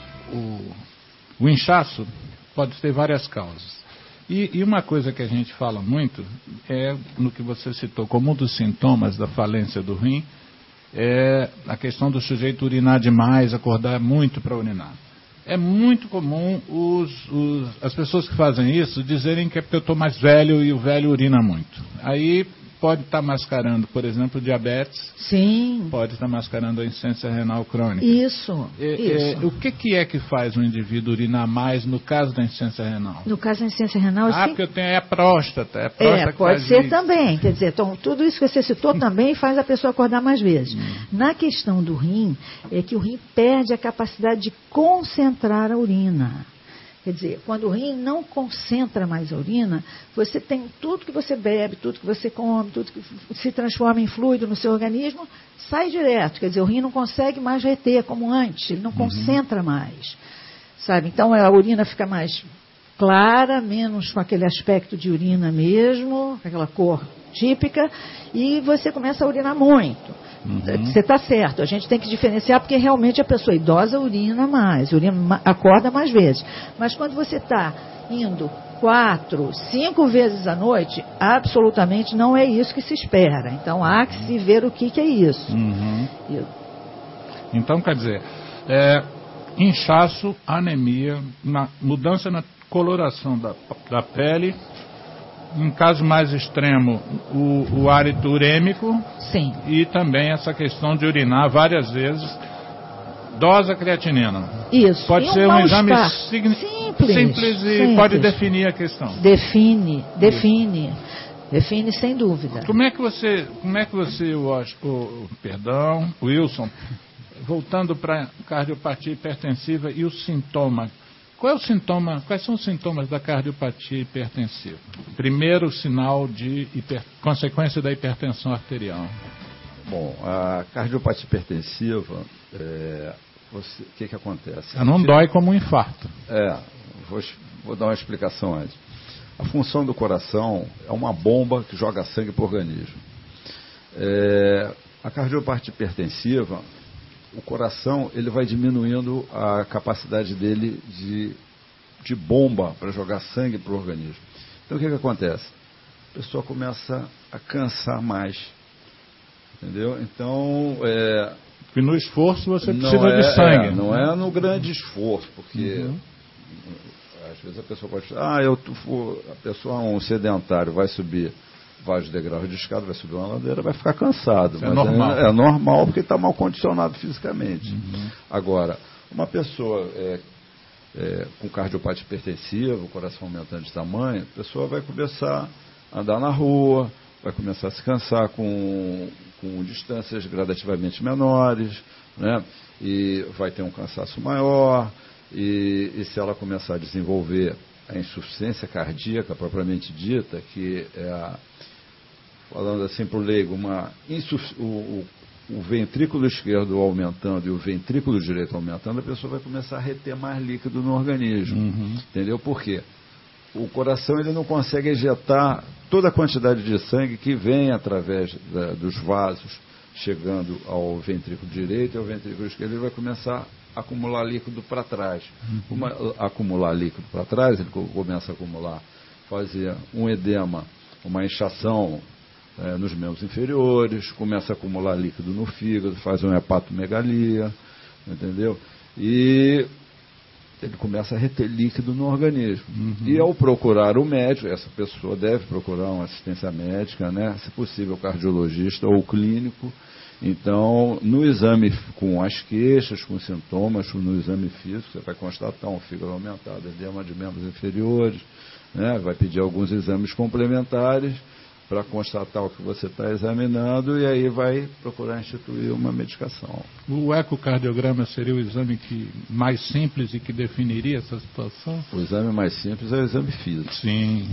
inchaço pode ter várias causas. E uma coisa que a gente fala muito é, no que você citou, como um dos sintomas da falência do rim, é a questão do sujeito urinar demais, acordar muito para urinar. É muito comum as pessoas que fazem isso dizerem que é porque eu estou mais velho e o velho urina muito. Aí pode estar mascarando, por exemplo, diabetes. Sim. Pode estar mascarando a insuficiência renal crônica. Isso. O que é que faz um indivíduo urinar mais no caso da insuficiência renal? No caso da insuficiência renal... porque eu tenho a próstata. É a próstata que pode faz ser isso. Também. Quer dizer, então, tudo isso que você citou também faz a pessoa acordar mais vezes. Na questão do rim, é que o rim perde a capacidade de concentrar a urina. Quer dizer, quando o rim não concentra mais a urina, você tem tudo que você bebe, tudo que você come, tudo que se transforma em fluido no seu organismo, sai direto. Quer dizer, o rim não consegue mais reter como antes, ele não concentra mais. Sabe? Então a urina fica mais clara, menos com aquele aspecto de urina mesmo, aquela cor típica, e você começa a urinar muito. Você está certo, a gente tem que diferenciar porque realmente a pessoa idosa urina mais, acorda mais vezes. Mas quando você está indo 4, 5 vezes à noite, absolutamente não é isso que se espera. Então há que se ver o que é isso. Então quer dizer, inchaço, anemia, mudança na coloração da pele. Em caso mais extremo, o hálito urêmico. Sim. E também essa questão de urinar várias vezes. Dosa creatinina. Isso. Pode ser um exame simples e pode definir a questão. Define sem dúvida. Como é que você, Wilson, voltando para cardiopatia hipertensiva e o sintoma? Quais são os sintomas da cardiopatia hipertensiva? Primeiro sinal de consequência da hipertensão arterial. Bom, a cardiopatia hipertensiva, o que acontece? Ela não dói como um infarto. Vou dar uma explicação antes. A função do coração é uma bomba que joga sangue para o organismo. A cardiopatia hipertensiva, o coração ele vai diminuindo a capacidade dele de bomba para jogar sangue para o organismo. Então o que acontece? A pessoa começa a cansar mais. Entendeu? Então... E no esforço você precisa de sangue. Não é no grande esforço, porque às vezes a pessoa pode dizer, a pessoa um sedentário vai subir vários degraus de escada, vai subir uma ladeira, vai ficar cansado. Mas é normal. É normal porque está mal condicionado fisicamente. Agora, uma pessoa com cardiopatia hipertensiva, o coração aumentando de tamanho, a pessoa vai começar a andar na rua, vai começar a se cansar com distâncias gradativamente menores, né? E vai ter um cansaço maior, E se ela começar a desenvolver a insuficiência cardíaca propriamente dita, que é, falando assim para o leigo, o ventrículo esquerdo aumentando e o ventrículo direito aumentando, a pessoa vai começar a reter mais líquido no organismo. Entendeu? Por quê? O coração ele não consegue ejetar toda a quantidade de sangue que vem através dos vasos, chegando ao ventrículo direito e ao ventrículo esquerdo, ele vai começar a acumular líquido para trás. Acumular líquido para trás, ele começa a acumular, fazer um edema, uma inchação nos membros inferiores, começa a acumular líquido no fígado, faz uma hepatomegalia, entendeu? E ele começa a reter líquido no organismo. E ao procurar o médico, essa pessoa deve procurar uma assistência médica, né? Se possível, cardiologista ou clínico. Então, no exame com as queixas, com sintomas, no exame físico, você vai constatar um fígado aumentado, edema de membros inferiores, né? Vai pedir alguns exames complementares para constatar o que você está examinando e aí vai procurar instituir uma medicação. O ecocardiograma seria o exame mais simples e que definiria essa situação? O exame mais simples é o exame físico. Sim.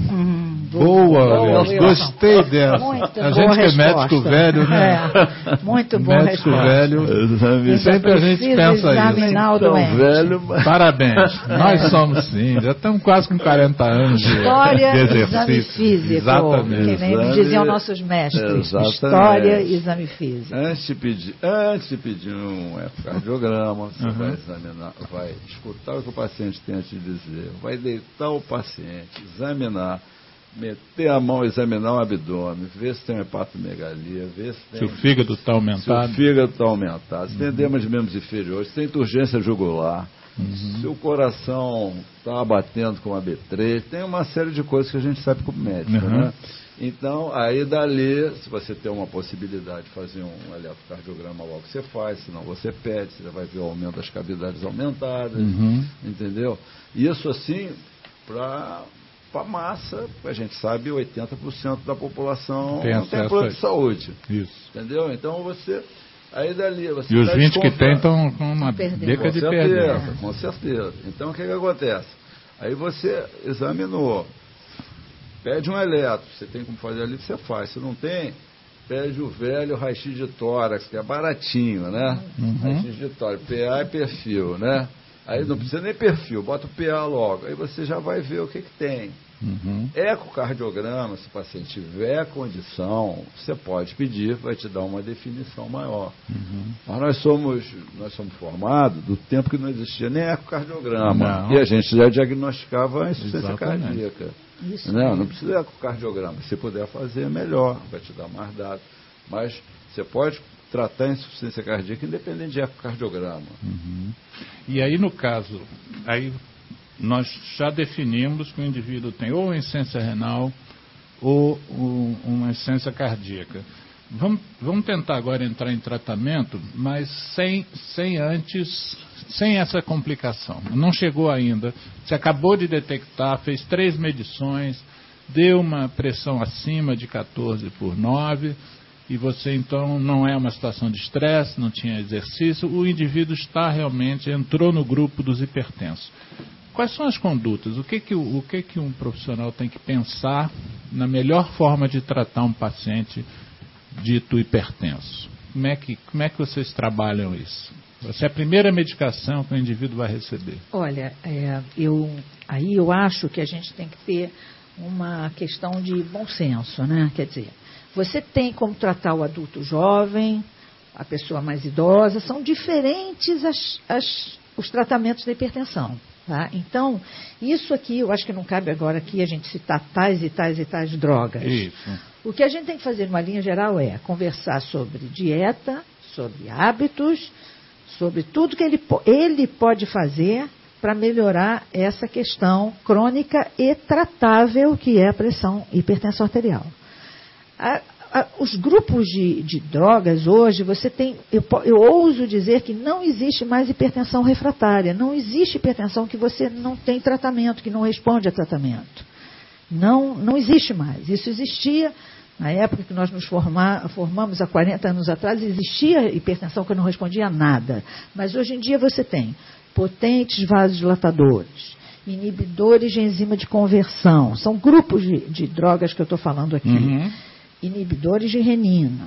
Boa, gostei dessa. Muito a gente que é médico velho, né? Muito boa médico resposta. velho, sempre a gente pensa examinar isso. O doente. Velho, Parabéns. Nós somos sim, já estamos quase com 40 anos História, de exame exercício. físico. Exatamente. Que nem diziam nossos mestres. Exatamente. História e exame físico. Antes de pedir um ecocardiograma, você vai examinar, vai escutar o que o paciente tem a te dizer, vai deitar o paciente, examinar, meter a mão, examinar o abdômen, ver se tem uma hepatomegalia, ver se o fígado está aumentado. Se o fígado está aumentado, se tem edema de membros inferiores, se tem turgência jugular, se o coração está batendo com a B3, tem uma série de coisas que a gente sabe como médico, né? Então, aí dali, se você tem uma possibilidade de fazer um eletrocardiograma logo, você faz, senão você pede, você vai ver o aumento das cavidades aumentadas, entendeu? Isso assim, para massa, a gente sabe, 80% da população não tem plano de saúde. Isso. Entendeu? Então você... Aí dali, você e os 20 que tem estão com uma beca de perder. Com certeza. Então o que acontece? Aí você examinou, pede um eletro, você tem como fazer ali, você faz. Se não tem, pede o velho raio-x de tórax, que é baratinho, né? Raio-x de tórax, PA e perfil, né? Aí não precisa nem perfil, bota o PA logo. Aí você já vai ver o que tem. Ecocardiograma, se o paciente tiver condição, você pode pedir, vai te dar uma definição maior. Mas nós somos formados do tempo que não existia nem ecocardiograma. E a gente já diagnosticava a insuficiência cardíaca. Isso não precisa de ecocardiograma. Se puder fazer, é melhor, vai te dar mais dados. Mas você pode tratar a insuficiência cardíaca independente de ecocardiograma. E aí, no caso, nós já definimos que o indivíduo tem ou insuficiência renal ou uma insuficiência cardíaca. Vamos tentar agora entrar em tratamento, mas sem essa complicação. Não chegou ainda. Você acabou de detectar, fez 3 medições, deu uma pressão acima de 14/9, e você então não é uma situação de estresse, não tinha exercício, o indivíduo entrou no grupo dos hipertensos. Quais são as condutas? O que um profissional tem que pensar na melhor forma de tratar um paciente dito hipertenso? Como é que vocês trabalham isso? Essa é a primeira medicação que o indivíduo vai receber. Olha, eu acho que a gente tem que ter uma questão de bom senso, né? Quer dizer, você tem como tratar o adulto jovem, a pessoa mais idosa, são diferentes os tratamentos da hipertensão. Tá? Então, isso aqui, eu acho que não cabe agora aqui a gente citar tais e tais drogas. Isso. O que a gente tem que fazer, numa linha geral, é conversar sobre dieta, sobre hábitos, sobre tudo que ele pode fazer para melhorar essa questão crônica e tratável que é a pressão hipertensão arterial. Os grupos de drogas hoje, você tem, eu ouso dizer que não existe mais hipertensão refratária, não existe hipertensão que você não tem tratamento, que não responde a tratamento. Não existe mais. Isso existia na época que nós nos formamos há 40 anos atrás, existia hipertensão que não respondia a nada. Mas hoje em dia você tem potentes vasodilatadores, inibidores de enzima de conversão, são grupos de drogas que eu estou falando aqui, inibidores de renina,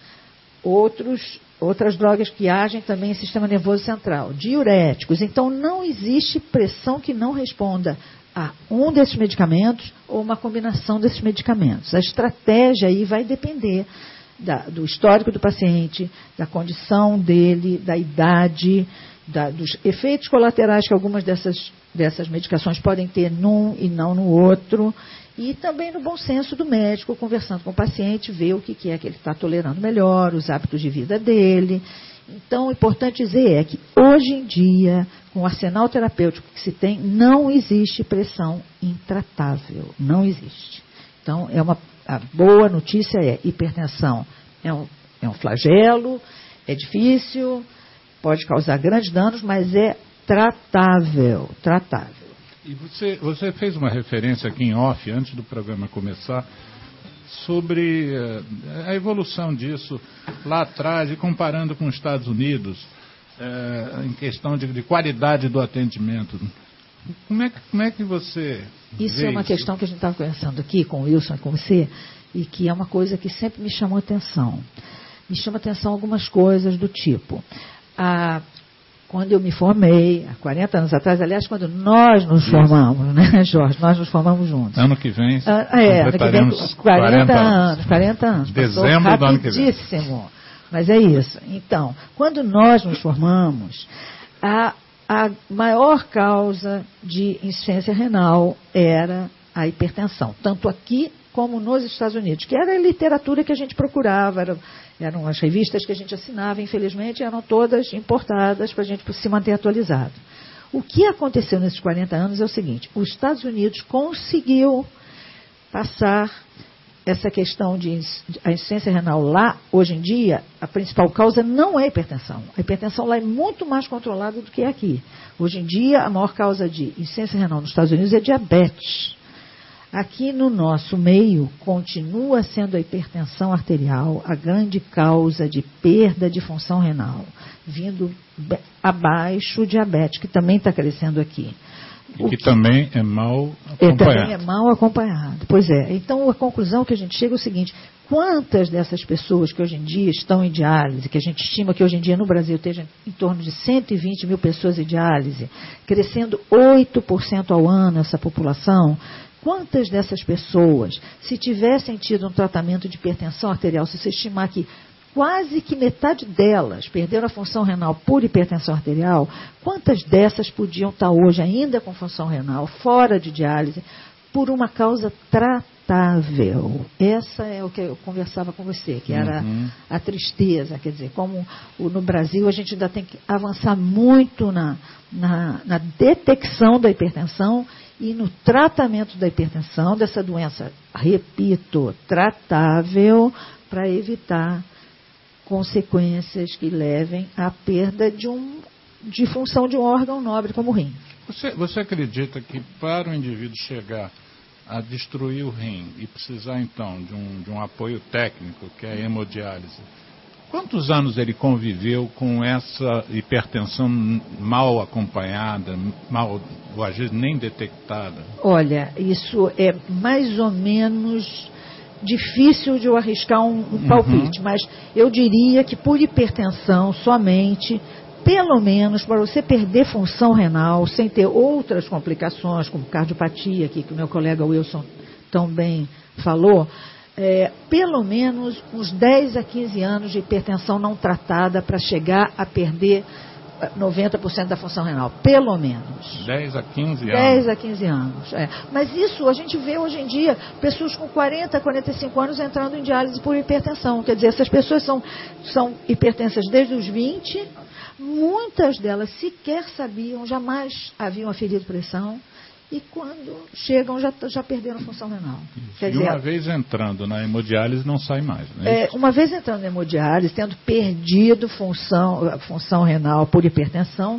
outras drogas que agem também em sistema nervoso central, diuréticos. Então, não existe pressão que não responda a um desses medicamentos ou uma combinação desses medicamentos. A estratégia aí vai depender do histórico do paciente, da condição dele, da idade, dos efeitos colaterais que algumas dessas medicações podem ter num e não no outro, e também no bom senso do médico, conversando com o paciente, ver o que é que ele está tolerando melhor, os hábitos de vida dele. Então, o importante dizer é que, hoje em dia, com o arsenal terapêutico que se tem, não existe pressão intratável. Não existe. Então, a boa notícia é: hipertensão é um flagelo, é difícil, pode causar grandes danos, mas é tratável. E você fez uma referência aqui em off, antes do programa começar, sobre a evolução disso lá atrás e comparando com os Estados Unidos, em questão de qualidade do atendimento. Como é que você Isso vê é uma questão que a gente estava conversando aqui com o Wilson e com você, e que é uma coisa que sempre me chamou atenção. Me chama atenção algumas coisas do tipo: quando eu me formei, há 40 anos atrás, aliás, quando nós nos formamos, né, Jorge? Nós nos formamos juntos. Ano que vem, completaremos 40 anos. Dezembro do ano que vem. Rapidíssimo. Mas é isso. Então, quando nós nos formamos, a maior causa de insuficiência renal era a hipertensão, tanto aqui como nos Estados Unidos, que era a literatura que a gente procurava, eram as revistas que a gente assinava, infelizmente eram todas importadas para a gente se manter atualizado. O que aconteceu nesses 40 anos é o seguinte: os Estados Unidos conseguiu passar essa questão de a insuficiência renal lá. Hoje em dia, a principal causa não é a hipertensão. A hipertensão lá é muito mais controlada do que aqui. Hoje em dia, a maior causa de insuficiência renal nos Estados Unidos é diabetes. Aqui no nosso meio, continua sendo a hipertensão arterial a grande causa de perda de função renal, vindo abaixo o diabetes, que também está crescendo aqui. Que também é mal acompanhado. Também é mal acompanhado. Pois é. Então, a conclusão que a gente chega é o seguinte: quantas dessas pessoas que hoje em dia estão em diálise, que a gente estima que hoje em dia no Brasil esteja em torno de 120 mil pessoas em diálise, crescendo 8% ao ano essa população, quantas dessas pessoas, se tivessem tido um tratamento de hipertensão arterial, se você estimar que quase que metade delas perderam a função renal por hipertensão arterial, quantas dessas podiam estar hoje ainda com função renal, fora de diálise, por uma causa tratável? Essa é o que eu conversava com você, que era a tristeza. Quer dizer, como no Brasil a gente ainda tem que avançar muito na detecção da hipertensão e no tratamento da hipertensão, dessa doença, repito, tratável, para evitar consequências que levem à perda de função de um órgão nobre como o rim. Você acredita que para o indivíduo chegar a destruir o rim e precisar então de um apoio técnico, que é a hemodiálise, quantos anos ele conviveu com essa hipertensão mal acompanhada, ou às vezes nem detectada? Olha, isso é mais ou menos difícil de eu arriscar um palpite, mas eu diria que por hipertensão somente, pelo menos para você perder função renal, sem ter outras complicações, como cardiopatia, que o meu colega Wilson tão bem falou, pelo menos uns 10 a 15 anos de hipertensão não tratada para chegar a perder 90% da função renal, pelo menos. 10 a 15 anos. 10 a 15 anos. Mas isso a gente vê hoje em dia pessoas com 40, 45 anos entrando em diálise por hipertensão. Quer dizer, essas pessoas são hipertensas desde os 20, muitas delas sequer sabiam, jamais haviam aferido pressão, e quando chegam já perderam função renal. Quer dizer, uma vez entrando na hemodiálise não sai mais, né? Uma vez entrando na hemodiálise, tendo perdido função renal por hipertensão,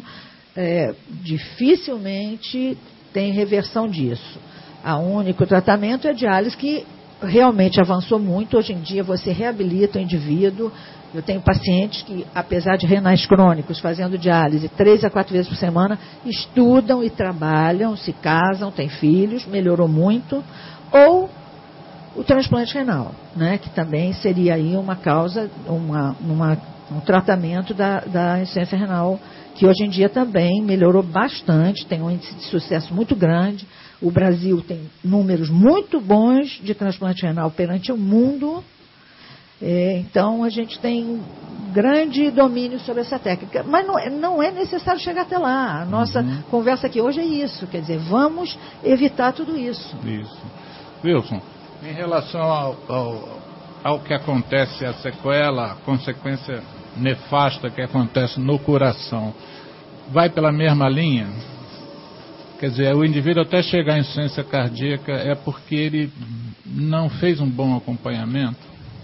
dificilmente tem reversão disso. O único tratamento é a diálise, que realmente avançou muito. Hoje em dia você reabilita o indivíduo. Eu tenho pacientes que, apesar de renais crônicos, fazendo diálise 3 a 4 vezes por semana, estudam e trabalham, se casam, têm filhos, melhorou muito. Ou o transplante renal, né, que também seria aí uma causa, um tratamento da insuficiência renal, que hoje em dia também melhorou bastante, tem um índice de sucesso muito grande. O Brasil tem números muito bons de transplante renal perante o mundo. Então, a gente tem grande domínio sobre essa técnica. Mas não é necessário chegar até lá. A nossa conversa aqui hoje é isso. Quer dizer, vamos evitar tudo isso. Isso. Wilson, em relação ao que acontece, a sequela, a consequência nefasta que acontece no coração, vai pela mesma linha? Quer dizer, o indivíduo até chegar em insuficiência cardíaca é porque ele não fez um bom acompanhamento?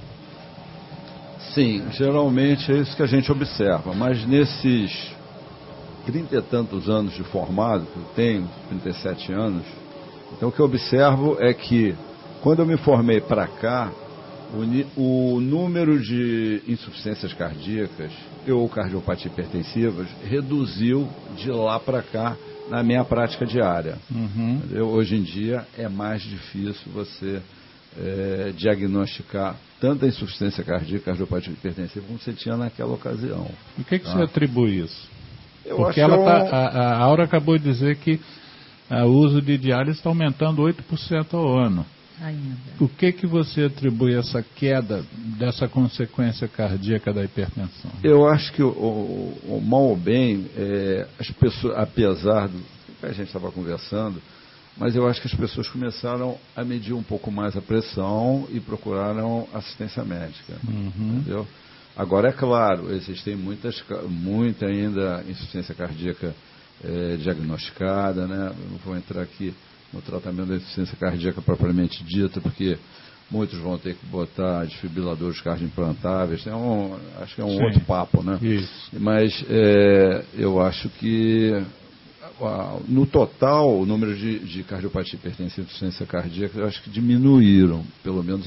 Sim, geralmente é isso que a gente observa, mas nesses 30 e tantos anos de formado, que eu tenho, 37 anos, então o que eu observo é que quando eu me formei para cá, o número de insuficiências cardíacas ou cardiopatia hipertensivas reduziu de lá para cá na minha prática diária. Hoje em dia é mais difícil você diagnosticar tanta insuficiência cardíaca, cardiopatia hipertensiva como você tinha naquela ocasião. E o que você atribui isso? Porque acho a Aura acabou de dizer que o uso de diálise está aumentando 8% ao ano. Ainda. O que você atribui essa queda dessa consequência cardíaca da hipertensão? Eu acho que o mal ou bem, as pessoas, apesar do que a gente estava conversando, mas eu acho que as pessoas começaram a medir um pouco mais a pressão e procuraram assistência médica. Entendeu? Agora, é claro, existem muita ainda insuficiência cardíaca diagnosticada, né? Eu não vou entrar aqui no tratamento da insuficiência cardíaca propriamente dita, porque muitos vão ter que botar desfibriladores cardioimplantáveis. Acho que é um outro papo, né? Isso. Mas eu acho que no total o número de cardiopatia hipertensiva e insuficiência cardíaca, eu acho que diminuíram, pelo menos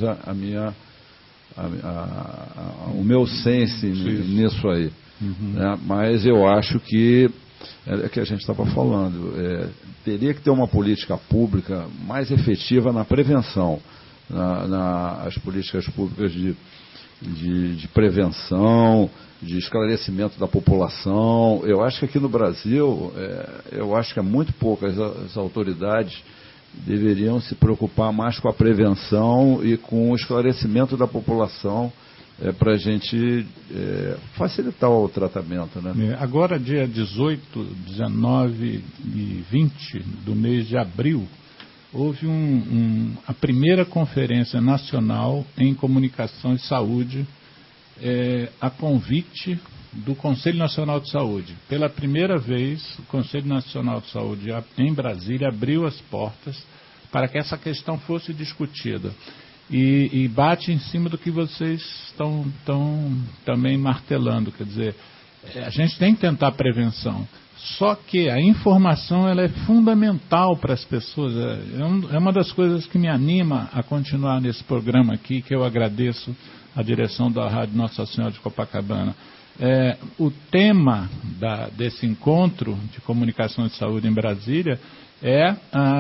o meu sense nisso aí. Né? Mas eu acho que é que a gente estava falando, teria que ter uma política pública mais efetiva na prevenção, as políticas públicas de prevenção, de esclarecimento da população. Eu acho que aqui no Brasil, eu acho que é muito pouco, as autoridades deveriam se preocupar mais com a prevenção e com o esclarecimento da população, para a gente facilitar o tratamento, né? Agora, dia 18, 19 e 20 do mês de abril, houve a primeira conferência nacional em comunicação e saúde, a convite do Conselho Nacional de Saúde. Pela primeira vez, o Conselho Nacional de Saúde em Brasília abriu as portas para que essa questão fosse discutida. E bate em cima do que vocês estão também martelando, quer dizer, a gente tem que tentar prevenção, só que a informação ela é fundamental para as pessoas, é uma das coisas que me anima a continuar nesse programa aqui, que eu agradeço à direção da Rádio Nossa Senhora de Copacabana. O tema desse encontro de comunicação de saúde em Brasília é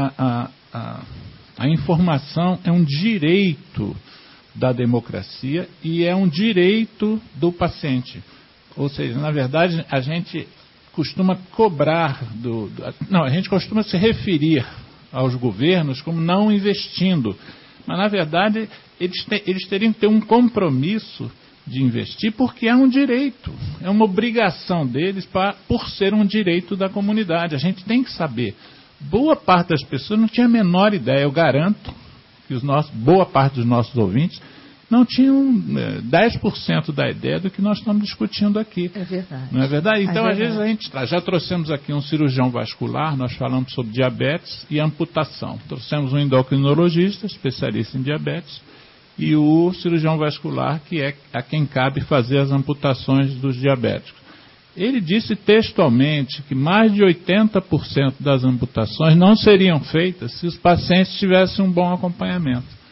a informação é um direito da democracia e é um direito do paciente. Ou seja, na verdade, a gente costuma cobrar a gente costuma se referir aos governos como não investindo. Mas, na verdade, eles teriam que ter um compromisso de investir porque é um direito. É uma obrigação deles por ser um direito da comunidade. A gente tem que saber. Boa parte das pessoas não tinha a menor ideia. Eu garanto que boa parte dos nossos ouvintes não tinham 10% da ideia do que nós estamos discutindo aqui. É verdade. Não é verdade? Então, às vezes, a gente já trouxemos aqui um cirurgião vascular, nós falamos sobre diabetes e amputação. Trouxemos um endocrinologista, especialista em diabetes, e o cirurgião vascular, que é a quem cabe fazer as amputações dos diabéticos. Ele disse textualmente que mais de 80% das amputações não seriam feitas se os pacientes tivessem um bom acompanhamento.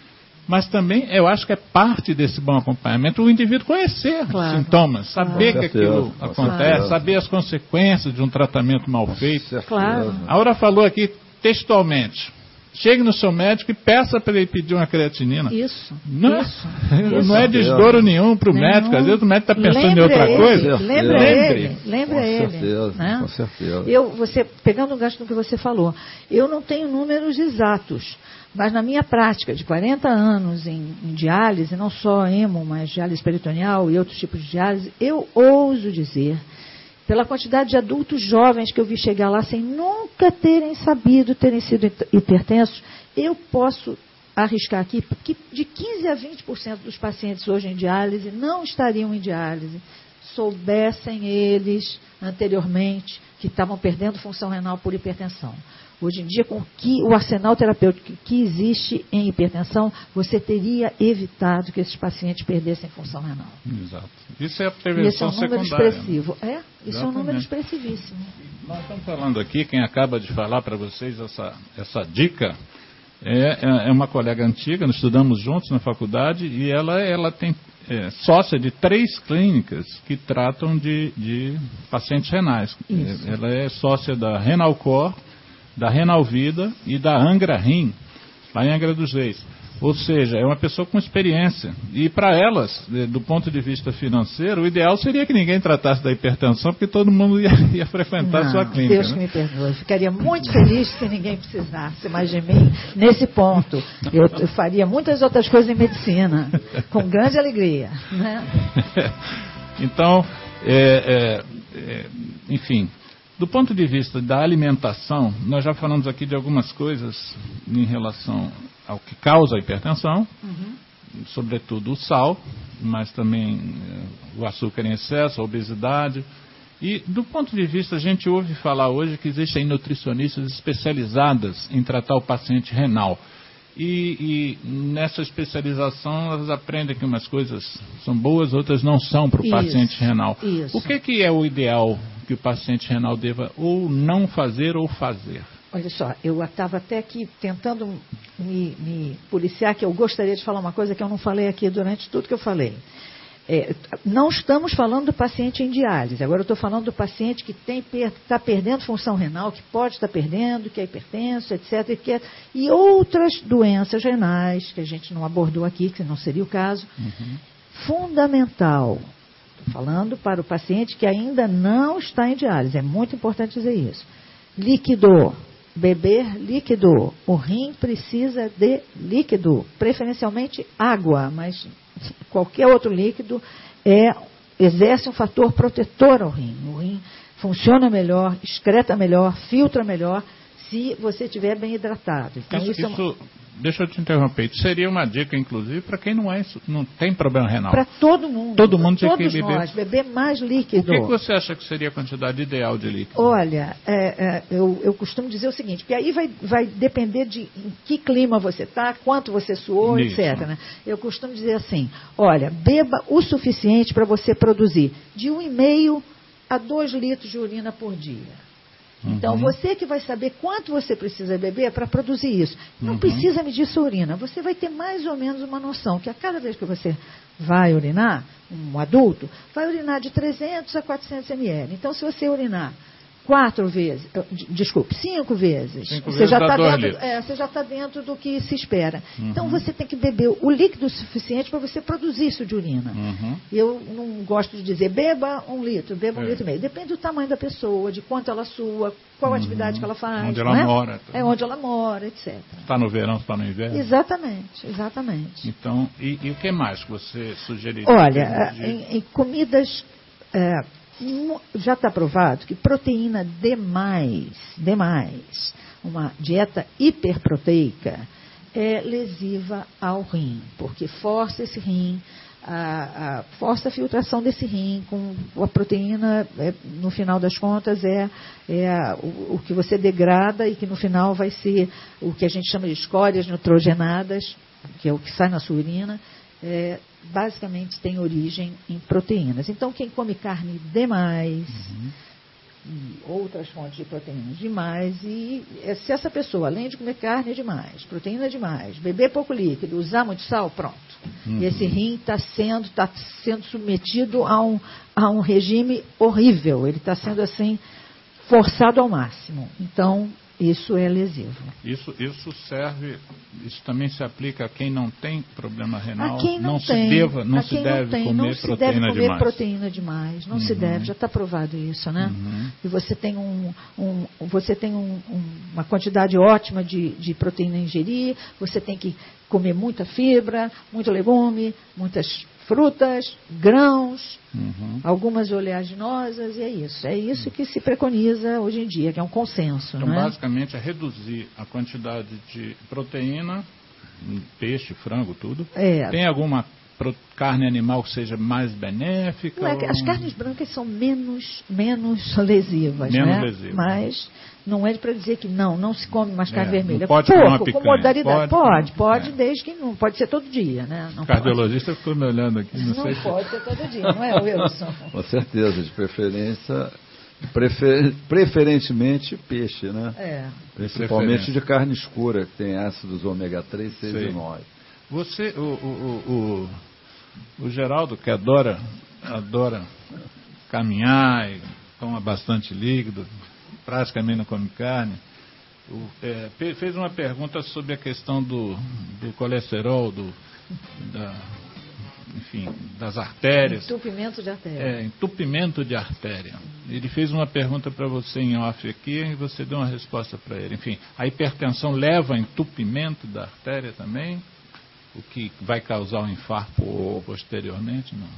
mas também eu acho que é parte desse bom acompanhamento o indivíduo conhecer os sintomas, saber que aquilo acontece, saber as consequências de um tratamento mal feito. Claro. A Aura falou aqui textualmente: chegue no seu médico e peça para ele pedir uma creatinina. Isso. Não é Isso. desdouro nenhum para o médico. Às vezes o médico está pensando em outra coisa. Lembra ele. Com certeza. Você, pegando o gancho do que você falou, eu não tenho números exatos, mas na minha prática de 40 anos em diálise, não só hemo, mas diálise peritoneal e outros tipos de diálise, eu ouso dizer, pela quantidade de adultos jovens que eu vi chegar lá sem nunca terem sido hipertensos, eu posso arriscar aqui que de 15 a 20% dos pacientes hoje em diálise não estariam em diálise, soubessem eles anteriormente que estavam perdendo função renal por hipertensão. Hoje em dia, com o arsenal terapêutico que existe em hipertensão, você teria evitado que esses pacientes perdessem função renal. Exato. Isso é a prevenção secundária. Isso é um número expressivo. Isso é um número expressivíssimo. Nós estamos falando aqui, quem acaba de falar para vocês essa dica é uma colega antiga, nós estudamos juntos na faculdade, e ela tem sócia de 3 clínicas que tratam de pacientes renais. Isso. Ela é sócia da Renalcor, da Renal Vida e da Angra Rim, lá em Angra dos Reis. Ou seja, é uma pessoa com experiência. E para elas, do ponto de vista financeiro, o ideal seria que ninguém tratasse da hipertensão, porque todo mundo ia frequentar a sua clínica. Deus que me perdoe. Eu ficaria muito feliz se ninguém precisasse mais de mim nesse ponto. Eu faria muitas outras coisas em medicina, com grande alegria. Né? Então, enfim, do ponto de vista da alimentação, nós já falamos aqui de algumas coisas em relação ao que causa a hipertensão, sobretudo o sal, mas também o açúcar em excesso, a obesidade. E do ponto de vista, a gente ouve falar hoje que existem nutricionistas especializadas em tratar o paciente renal. E nessa especialização elas aprendem que umas coisas são boas, outras não são para o paciente renal. Isso. O que é o ideal que o paciente renal deva ou não fazer ou fazer? Olha só, eu estava até aqui tentando me policiar, que eu gostaria de falar uma coisa que eu não falei aqui durante tudo que eu falei. Não estamos falando do paciente em diálise, agora eu estou falando do paciente que está perdendo função renal, que pode estar perdendo, que é hipertenso, etc. E outras doenças renais, que a gente não abordou aqui, que não seria o caso. Fundamental, estou falando para o paciente que ainda não está em diálise, é muito importante dizer isso. Líquido. Beber líquido. O rim precisa de líquido, preferencialmente água, mas qualquer outro líquido exerce um fator protetor ao rim. O rim funciona melhor, excreta melhor, filtra melhor, se você estiver bem hidratado. Então, deixa eu te interromper. Isso seria uma dica, inclusive, para quem não tem problema renal. Para todo mundo. Todo mundo tinha que beber mais líquido. O que você acha que seria a quantidade ideal de líquido? Olha, eu costumo dizer o seguinte, porque aí vai depender de em que clima você está, quanto você suou, Isso. etc. Né? Eu costumo dizer assim, olha, beba o suficiente para você produzir de 1,5 a 2 litros de urina por dia. Então, você que vai saber quanto você precisa beber para produzir isso. Não precisa medir sua urina. Você vai ter mais ou menos uma noção que a cada vez que você vai urinar, um adulto, vai urinar de 300 a 400 ml. Então, se você urinar 5 vezes, você já está dentro do que se espera. Então, você tem que beber o líquido suficiente para você produzir isso de urina. Eu não gosto de dizer, beba 1 litro, beba 1,5 litro. Depende do tamanho da pessoa, de quanto ela sua, qual atividade que ela faz. Onde ela mora. Onde ela mora, etc. Está no verão, está no inverno? Exatamente. Então, e o que mais que você sugeriria? Olha, em comidas... já está provado que proteína demais, uma dieta hiperproteica, é lesiva ao rim, porque força esse rim, força a filtração desse rim, com a proteína, no final das contas, o que você degrada e que no final vai ser o que a gente chama de escórias nitrogenadas, que é o que sai na sua urina, basicamente tem origem em proteínas. Então, quem come carne demais, e outras fontes de proteínas demais, e se essa pessoa, além de comer carne demais, proteína demais, beber pouco líquido, usar muito sal, pronto. Esse rim está sendo submetido a um regime horrível, ele está sendo assim forçado ao máximo. Então, isso é lesivo. Isso também se aplica a quem não tem problema renal? A quem não se tem, deve comer proteína demais. Não se deve, já está provado isso, né? E você tem uma quantidade ótima de proteína a ingerir, você tem que comer muita fibra, muito legume, muitas frutas, grãos, algumas oleaginosas, e é isso. É isso que se preconiza hoje em dia, que é um consenso. Então, não é? basicamente, é reduzir a quantidade de proteína, peixe, frango, tudo. Tem alguma carne animal que seja mais benéfica? As carnes brancas são menos lesivas, lesivas. Mas não é para dizer que não se come mais carne vermelha. Pode comer uma picanha. Com modalidade. Pode, desde que não pode ser todo dia, né? O cardiologista ficou me olhando aqui. Não sei pode ser todo dia, não é, Wilson? Com certeza, de preferência, preferentemente peixe, né? Principalmente de carne escura, que tem ácidos ômega 3, 6 e 9. Você, o Geraldo, que adora caminhar e toma bastante líquido, praticamente não come carne, fez uma pergunta sobre a questão do colesterol, das artérias. Entupimento de artéria. Entupimento de artéria. Ele fez uma pergunta para você em off aqui e você deu uma resposta para ele. Enfim, a hipertensão leva a entupimento da artéria também? O que vai causar um infarto posteriormente? Não.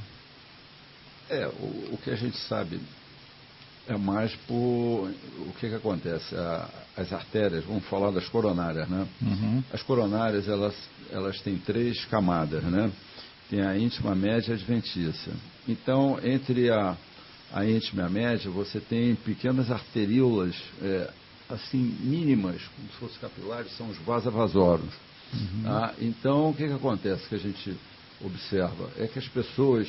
O que a gente sabe é mais por o que acontece. As artérias, vamos falar das coronárias, né? As coronárias, elas têm 3 camadas, né? Tem a íntima, média e adventícia. Então, entre a íntima e a média, você tem pequenas arteríolas, assim, mínimas, como se fossem capilares, são os vasavasoros. Então, o que acontece que a gente observa? É que as pessoas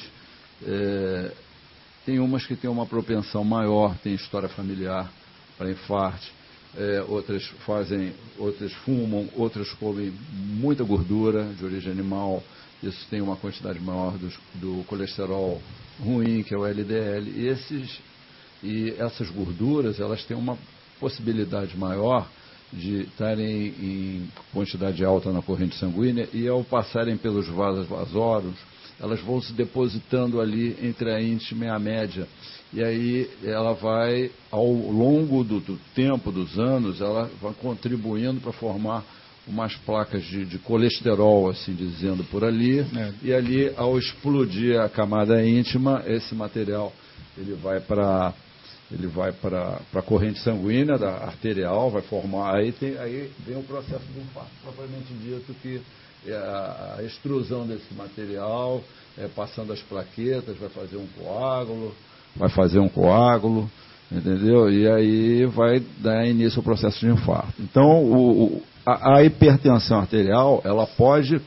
tem umas que têm uma propensão maior, tem história familiar para infarto, outras fumam, outras comem muita gordura de origem animal, isso tem uma quantidade maior do colesterol ruim, que é o LDL, e essas gorduras, elas têm uma possibilidade maior de estarem em quantidade alta na corrente sanguínea, e ao passarem pelos vasos vasoros, elas vão se depositando ali entre a íntima e a média. E aí ela vai, ao longo do tempo, dos anos, ela vai contribuindo para formar umas placas de colesterol, assim dizendo, por ali. E ali, ao explodir a camada íntima, esse material ele vai para a corrente sanguínea, da arterial, vai formar, aí vem o processo do infarto, propriamente dito, que a extrusão desse material, passando as plaquetas, vai fazer um coágulo, entendeu? E aí vai dar início ao processo de infarto. Então, a hipertensão arterial, ela pode,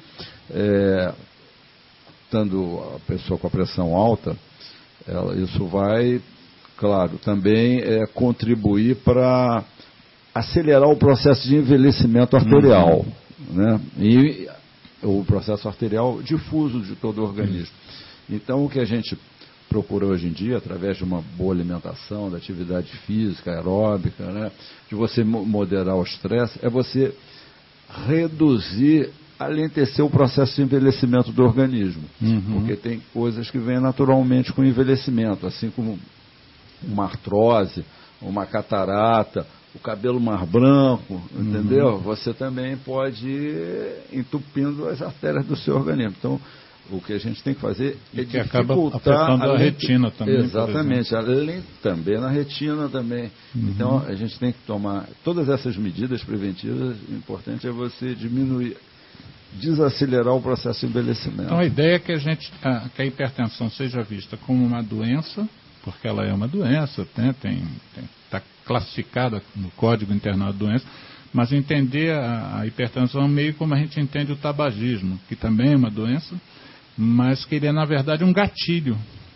estando a pessoa com a pressão alta, isso vai, claro, também contribuir para acelerar o processo de envelhecimento arterial, né? E o processo arterial difuso de todo o organismo. Então, o que a gente procura hoje em dia, através de uma boa alimentação, da atividade física, aeróbica, né, de você moderar o estresse, é você reduzir, alentecer o processo de envelhecimento do organismo. Porque tem coisas que vêm naturalmente com o envelhecimento, assim como uma artrose, uma catarata, o cabelo mais branco, entendeu? Você também pode ir entupindo as artérias do seu organismo. Então, o que a gente tem que fazer é que acaba afetando a retina também. Exatamente, também na retina também. Então, a gente tem que tomar todas essas medidas preventivas. O importante é você desacelerar o processo de envelhecimento. Então, a ideia é que que a hipertensão seja vista como uma doença, porque ela é uma doença, está classificada no Código Internacional de Doenças, mas entender a hipertensão meio como a gente entende o tabagismo, que também é uma doença, mas que ele é, na verdade, um gatilho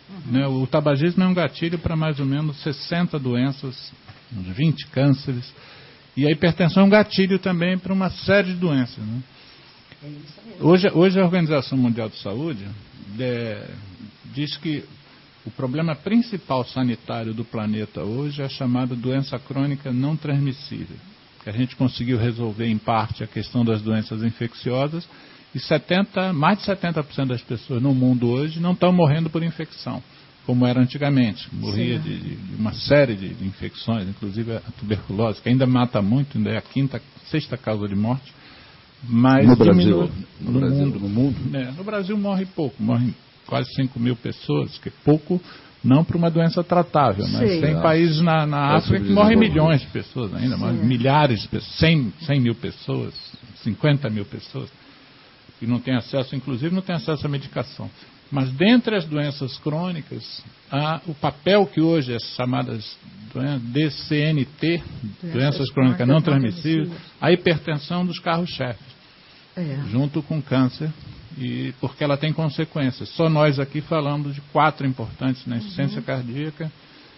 Né? O tabagismo é um gatilho para mais ou menos 60 doenças, uns 20 cânceres. E a hipertensão é um gatilho também para uma série de doenças. Né? Hoje a Organização Mundial de Saúde diz que o problema principal sanitário do planeta hoje é a chamada doença crônica não transmissível. Que a gente conseguiu resolver em parte a questão das doenças infecciosas e mais de 70% das pessoas no mundo hoje não estão morrendo por infecção, como era antigamente. Morria de uma série de infecções, inclusive a tuberculose, que ainda mata muito, ainda é a sexta causa de morte. Mas no Brasil? No mundo. No Brasil morre pouco, morrem quase 5 mil pessoas, que é pouco, não para uma doença tratável, mas tem países na África que morrem milhões de pessoas ainda, milhares de pessoas, 100 mil pessoas, 50 mil pessoas, que não têm acesso, inclusive não têm acesso à medicação. Mas dentre as doenças crônicas, o papel que hoje as chamadas DCNT, doenças crônicas não transmissíveis, a hipertensão dos carros-chefes, junto com câncer, porque ela tem consequências. Só nós aqui falamos de 4 importantes na insuficiência cardíaca,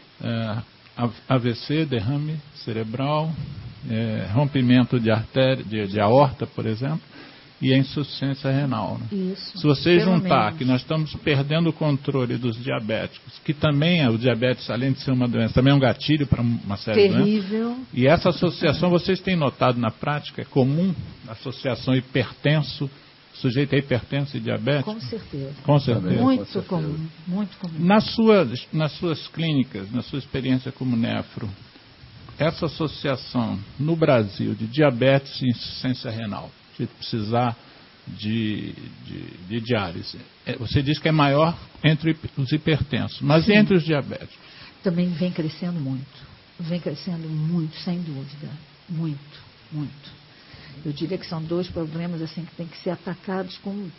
AVC, derrame cerebral, rompimento de artéria, de aorta, por exemplo, e a insuficiência renal. Né? Isso, se você juntar que nós estamos perdendo o controle dos diabéticos, que também o diabetes, além de ser uma doença, também é um gatilho para uma série de doenças. E essa associação, vocês têm notado na prática, é comum, a associação sujeito a hipertenso e diabético? Com certeza. Com certeza. Muito comum, muito comum. Nas suas clínicas, na sua experiência como nefro, essa associação no Brasil de diabetes e insuficiência renal, de precisar de diálise. Você diz que é maior entre os hipertensos, mas entre os diabéticos? Também vem crescendo muito. Vem crescendo muito, sem dúvida. Muito, muito. Eu diria que são 2 problemas assim que têm que ser atacados com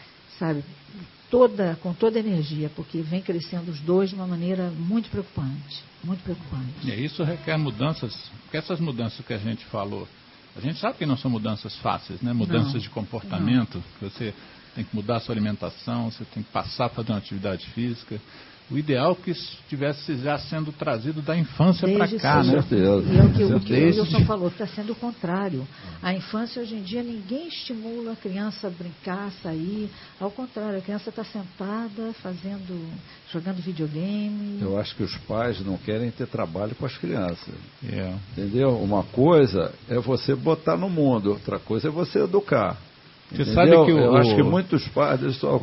toda energia, porque vem crescendo os 2 de uma maneira muito preocupante. Muito preocupante. E isso requer mudanças, porque essas mudanças que a gente falou, a gente sabe que não são mudanças fáceis, né? Mudanças de comportamento, que você tem que mudar a sua alimentação, você tem que passar a fazer uma atividade física. O ideal é que estivesse já sendo trazido da infância para cá, né? Certeza. E é o que o Wilson falou, está sendo o contrário. A infância, hoje em dia, ninguém estimula a criança a brincar, sair. Ao contrário, a criança está sentada, jogando videogame. Eu acho que os pais não querem ter trabalho com as crianças. Entendeu? Uma coisa é você botar no mundo, outra coisa é você educar. Você sabe que eu acho que muitos pais,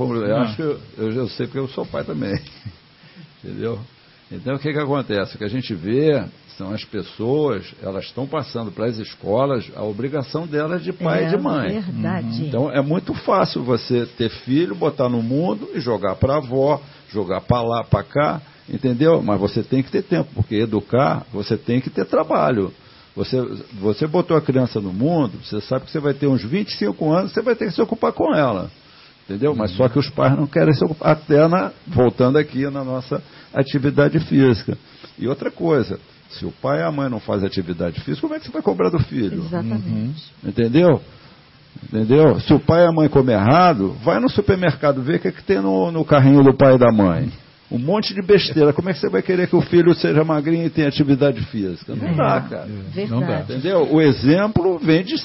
eu sei porque eu sou pai também. Entendeu? Então o que acontece? O que a gente vê são as pessoas, elas estão passando para as escolas a obrigação delas de pai e de mãe. Verdade. Então é muito fácil você ter filho, botar no mundo e jogar para a avó, jogar para lá, para cá, entendeu? Mas você tem que ter tempo, porque educar, você tem que ter trabalho. Você botou a criança no mundo, você sabe que você vai ter uns 25 anos, você vai ter que se ocupar com ela. Entendeu? Mas só que os pais não querem se ocupar, até voltando aqui na nossa atividade física. E outra coisa, se o pai e a mãe não fazem atividade física, como é que você vai cobrar do filho? Exatamente. Entendeu? Se o pai e a mãe comem errado, vai no supermercado ver o que tem no carrinho do pai e da mãe. Um monte de besteira. Como é que você vai querer que o filho seja magrinho e tenha atividade física? Não dá, cara. Verdade. Não dá. Entendeu? O exemplo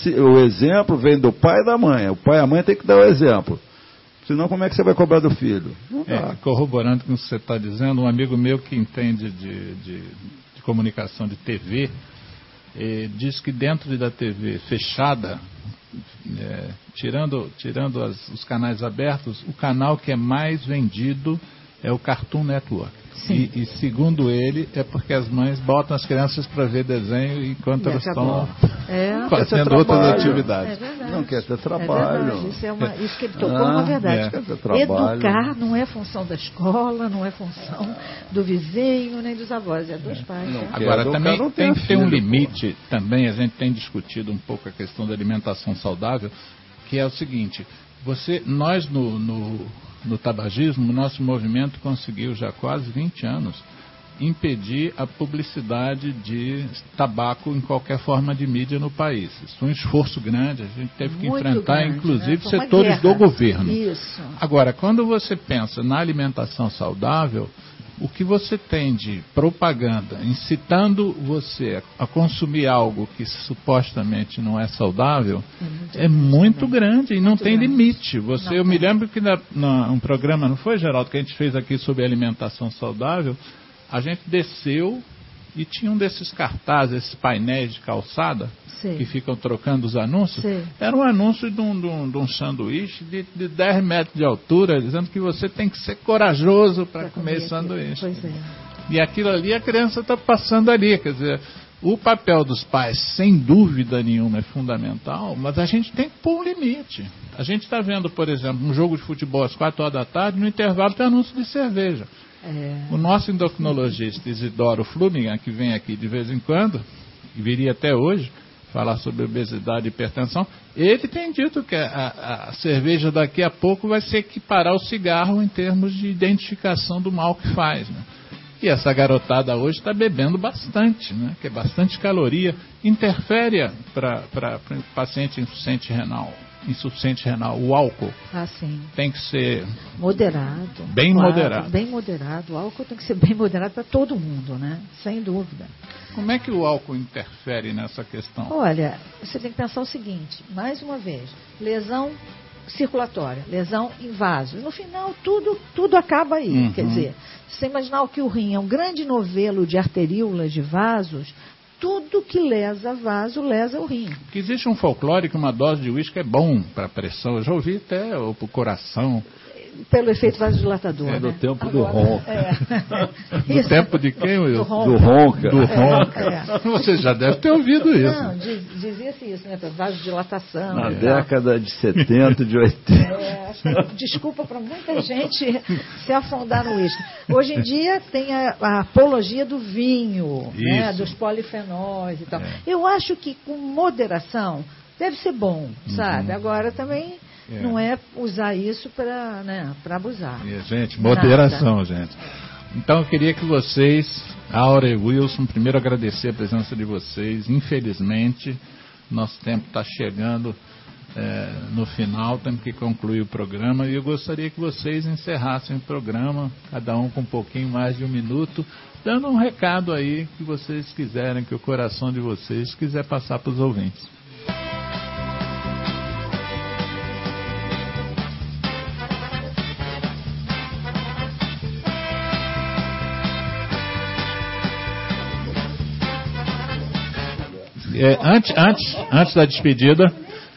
vem do pai e da mãe. O pai e a mãe tem que dar o exemplo. Senão, como é que você vai cobrar do filho? Não dá. Corroborando com o que você está dizendo, um amigo meu que entende de comunicação de TV, diz que dentro da TV fechada, tirando os canais abertos, o canal que é mais vendido é o Cartoon Network. E segundo ele, é porque as mães botam as crianças para ver desenho enquanto elas estão fazendo outras atividades. Não quer ter trabalho. Isso que ele tocou é uma verdade. Educar não é função da escola, não é função do vizinho, nem dos avós, é dos pais. Agora, também tem que ter um limite, também a gente tem discutido um pouco a questão da alimentação saudável, que é o seguinte, nós no tabagismo, o nosso movimento conseguiu já há quase 20 anos impedir a publicidade de tabaco em qualquer forma de mídia no país. Isso foi um esforço grande, a gente teve que enfrentar, inclusive, setores do governo. Isso. Agora, quando você pensa na alimentação saudável, o que você tem de propaganda incitando você a consumir algo que supostamente não é saudável é muito grande e não tem limite. Eu me lembro que um programa, não foi, Geraldo, que a gente fez aqui sobre alimentação saudável, a gente desceu e tinha um desses cartazes, esses painéis de calçada, que ficam trocando os anúncios. Era um anúncio de um sanduíche de 10 metros de altura, dizendo que você tem que ser corajoso para comer esse sanduíche. E aquilo ali a criança está passando ali. Quer dizer, o papel dos pais, sem dúvida nenhuma, é fundamental, mas a gente tem que pôr um limite. A gente está vendo, por exemplo, um jogo de futebol às 4 horas da tarde, no intervalo tem anúncio de cerveja. O nosso endocrinologista Isidoro Flumingan, que vem aqui de vez em quando, e viria até hoje, falar sobre obesidade e hipertensão, ele tem dito que a cerveja daqui a pouco vai se equiparar ao cigarro em termos de identificação do mal que faz, né? E essa garotada hoje está bebendo bastante, né? Que é bastante caloria, interfere para paciente insuficiente renal, o álcool tem que ser moderado. Bem moderado. Bem moderado. O álcool tem que ser bem moderado para todo mundo, né? Sem dúvida. Como é que o álcool interfere nessa questão? Olha, você tem que pensar o seguinte, mais uma vez, lesão circulatória, lesão em vasos. No final, tudo acaba aí. Quer dizer, se você imaginar que o rim é um grande novelo de arteríolas, de vasos, tudo que lesa vaso, lesa o rim. Que existe um folclore que uma dose de uísque é bom para a pressão. Eu já ouvi até ou para o coração. Pelo efeito vasodilatador. É do tempo do ronco. Do tempo de quem, Wilson? Do ronca. Do ronca. Você já deve ter ouvido isso. Não, dizia-se isso, né? Vasodilatação. Na década de 70, de 80. Desculpa para muita gente se afundar no uísque. Hoje em dia tem a apologia do vinho, né? Dos polifenóis e tal. Eu acho que com moderação deve ser bom, sabe? Agora também... Não é usar isso para abusar. Gente, moderação, gente. Então eu queria que vocês, Aura e Wilson, primeiro agradecer a presença de vocês. Infelizmente, nosso tempo está chegando no final, temos que concluir o programa. E eu gostaria que vocês encerrassem o programa, cada um com um pouquinho mais de 1 minuto, dando um recado aí que vocês quiserem, que o coração de vocês quiser passar para os ouvintes. Antes da despedida,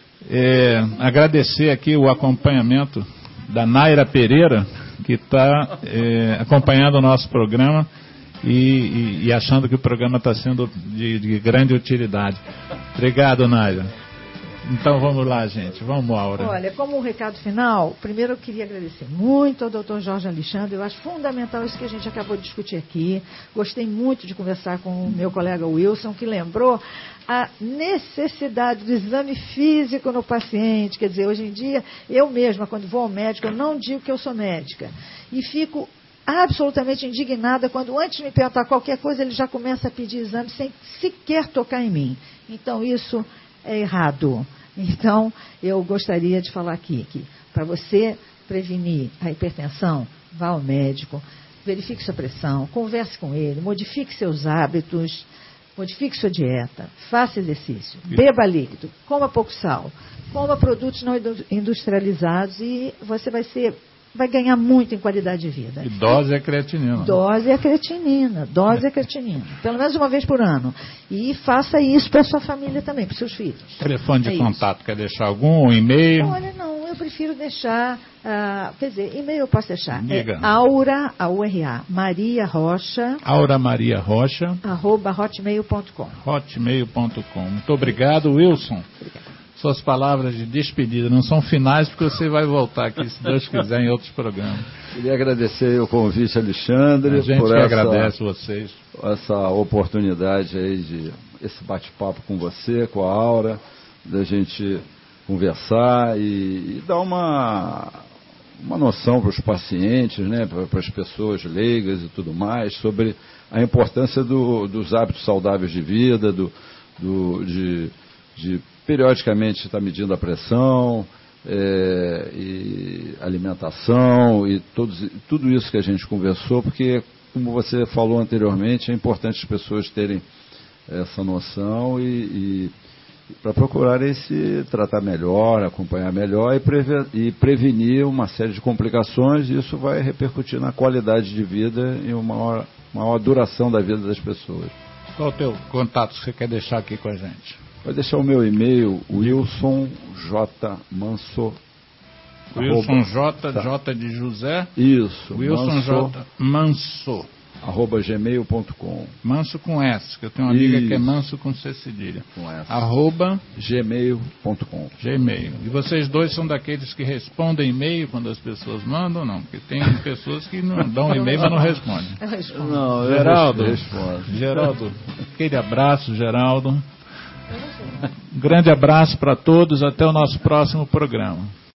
agradecer aqui o acompanhamento da Naira Pereira, que está acompanhando o nosso programa e achando que o programa está sendo de grande utilidade. Obrigado, Naira. Então vamos lá, gente. Vamos, Aura. Olha, como um recado final, primeiro eu queria agradecer muito ao Dr. Jorge Alexandre. Eu acho fundamental isso que a gente acabou de discutir aqui. Gostei muito de conversar com o meu colega Wilson, que lembrou a necessidade do exame físico no paciente. Quer dizer, hoje em dia, eu mesma, quando vou ao médico, eu não digo que eu sou médica. E fico absolutamente indignada quando, antes de me perguntar qualquer coisa, ele já começa a pedir exame sem sequer tocar em mim. Então, isso é errado. Então, eu gostaria de falar aqui que para você prevenir a hipertensão, vá ao médico, verifique sua pressão, converse com ele, modifique seus hábitos, modifique sua dieta, faça exercício, beba líquido, coma pouco sal, coma produtos não industrializados e você vai ganhar muito em qualidade de vida. E dose é creatinina. Dose é creatinina. Pelo menos uma vez por ano. E faça isso para a sua família também, para os seus filhos. Telefone de contato, isso. Quer deixar algum? E-mail? Olha, não, eu prefiro deixar, quer dizer, e-mail eu posso deixar. Diga. É Aura, A-U-R-A, Maria Rocha. Aura Maria Rocha. @hotmail.com. Hotmail.com. Muito obrigado, Wilson. Obrigada. Suas palavras de despedida não são finais, porque você vai voltar aqui, se Deus quiser, em outros programas. Queria agradecer o convite, Alexandre, a gente por agradece vocês. Essa oportunidade aí de esse bate-papo com você, com a Aura, da gente conversar e dar uma noção para os pacientes, né, para as pessoas leigas e tudo mais, sobre a importância dos hábitos saudáveis de vida, de periodicamente estar medindo a pressão, e alimentação e tudo isso que a gente conversou, porque, como você falou anteriormente, é importante as pessoas terem essa noção e para procurarem se tratar melhor, acompanhar melhor e prevenir uma série de complicações, e isso vai repercutir na qualidade de vida e uma maior duração da vida das pessoas. Qual o teu contato que você quer deixar aqui com a gente? Vai deixar o meu e-mail, Wilson J. Manso. Wilson J de José. Isso. Wilson J. Manso. @gmail.com. Manso com S, que eu tenho uma amiga que é Manso com C cedilha. Com S. @gmail.com. Gmail. E vocês dois são daqueles que respondem e-mail quando as pessoas mandam ou não? Porque tem pessoas que não dão e-mail, mas não respondem. Não, Geraldo, aquele abraço, Geraldo. Um grande abraço para todos, até o nosso próximo programa.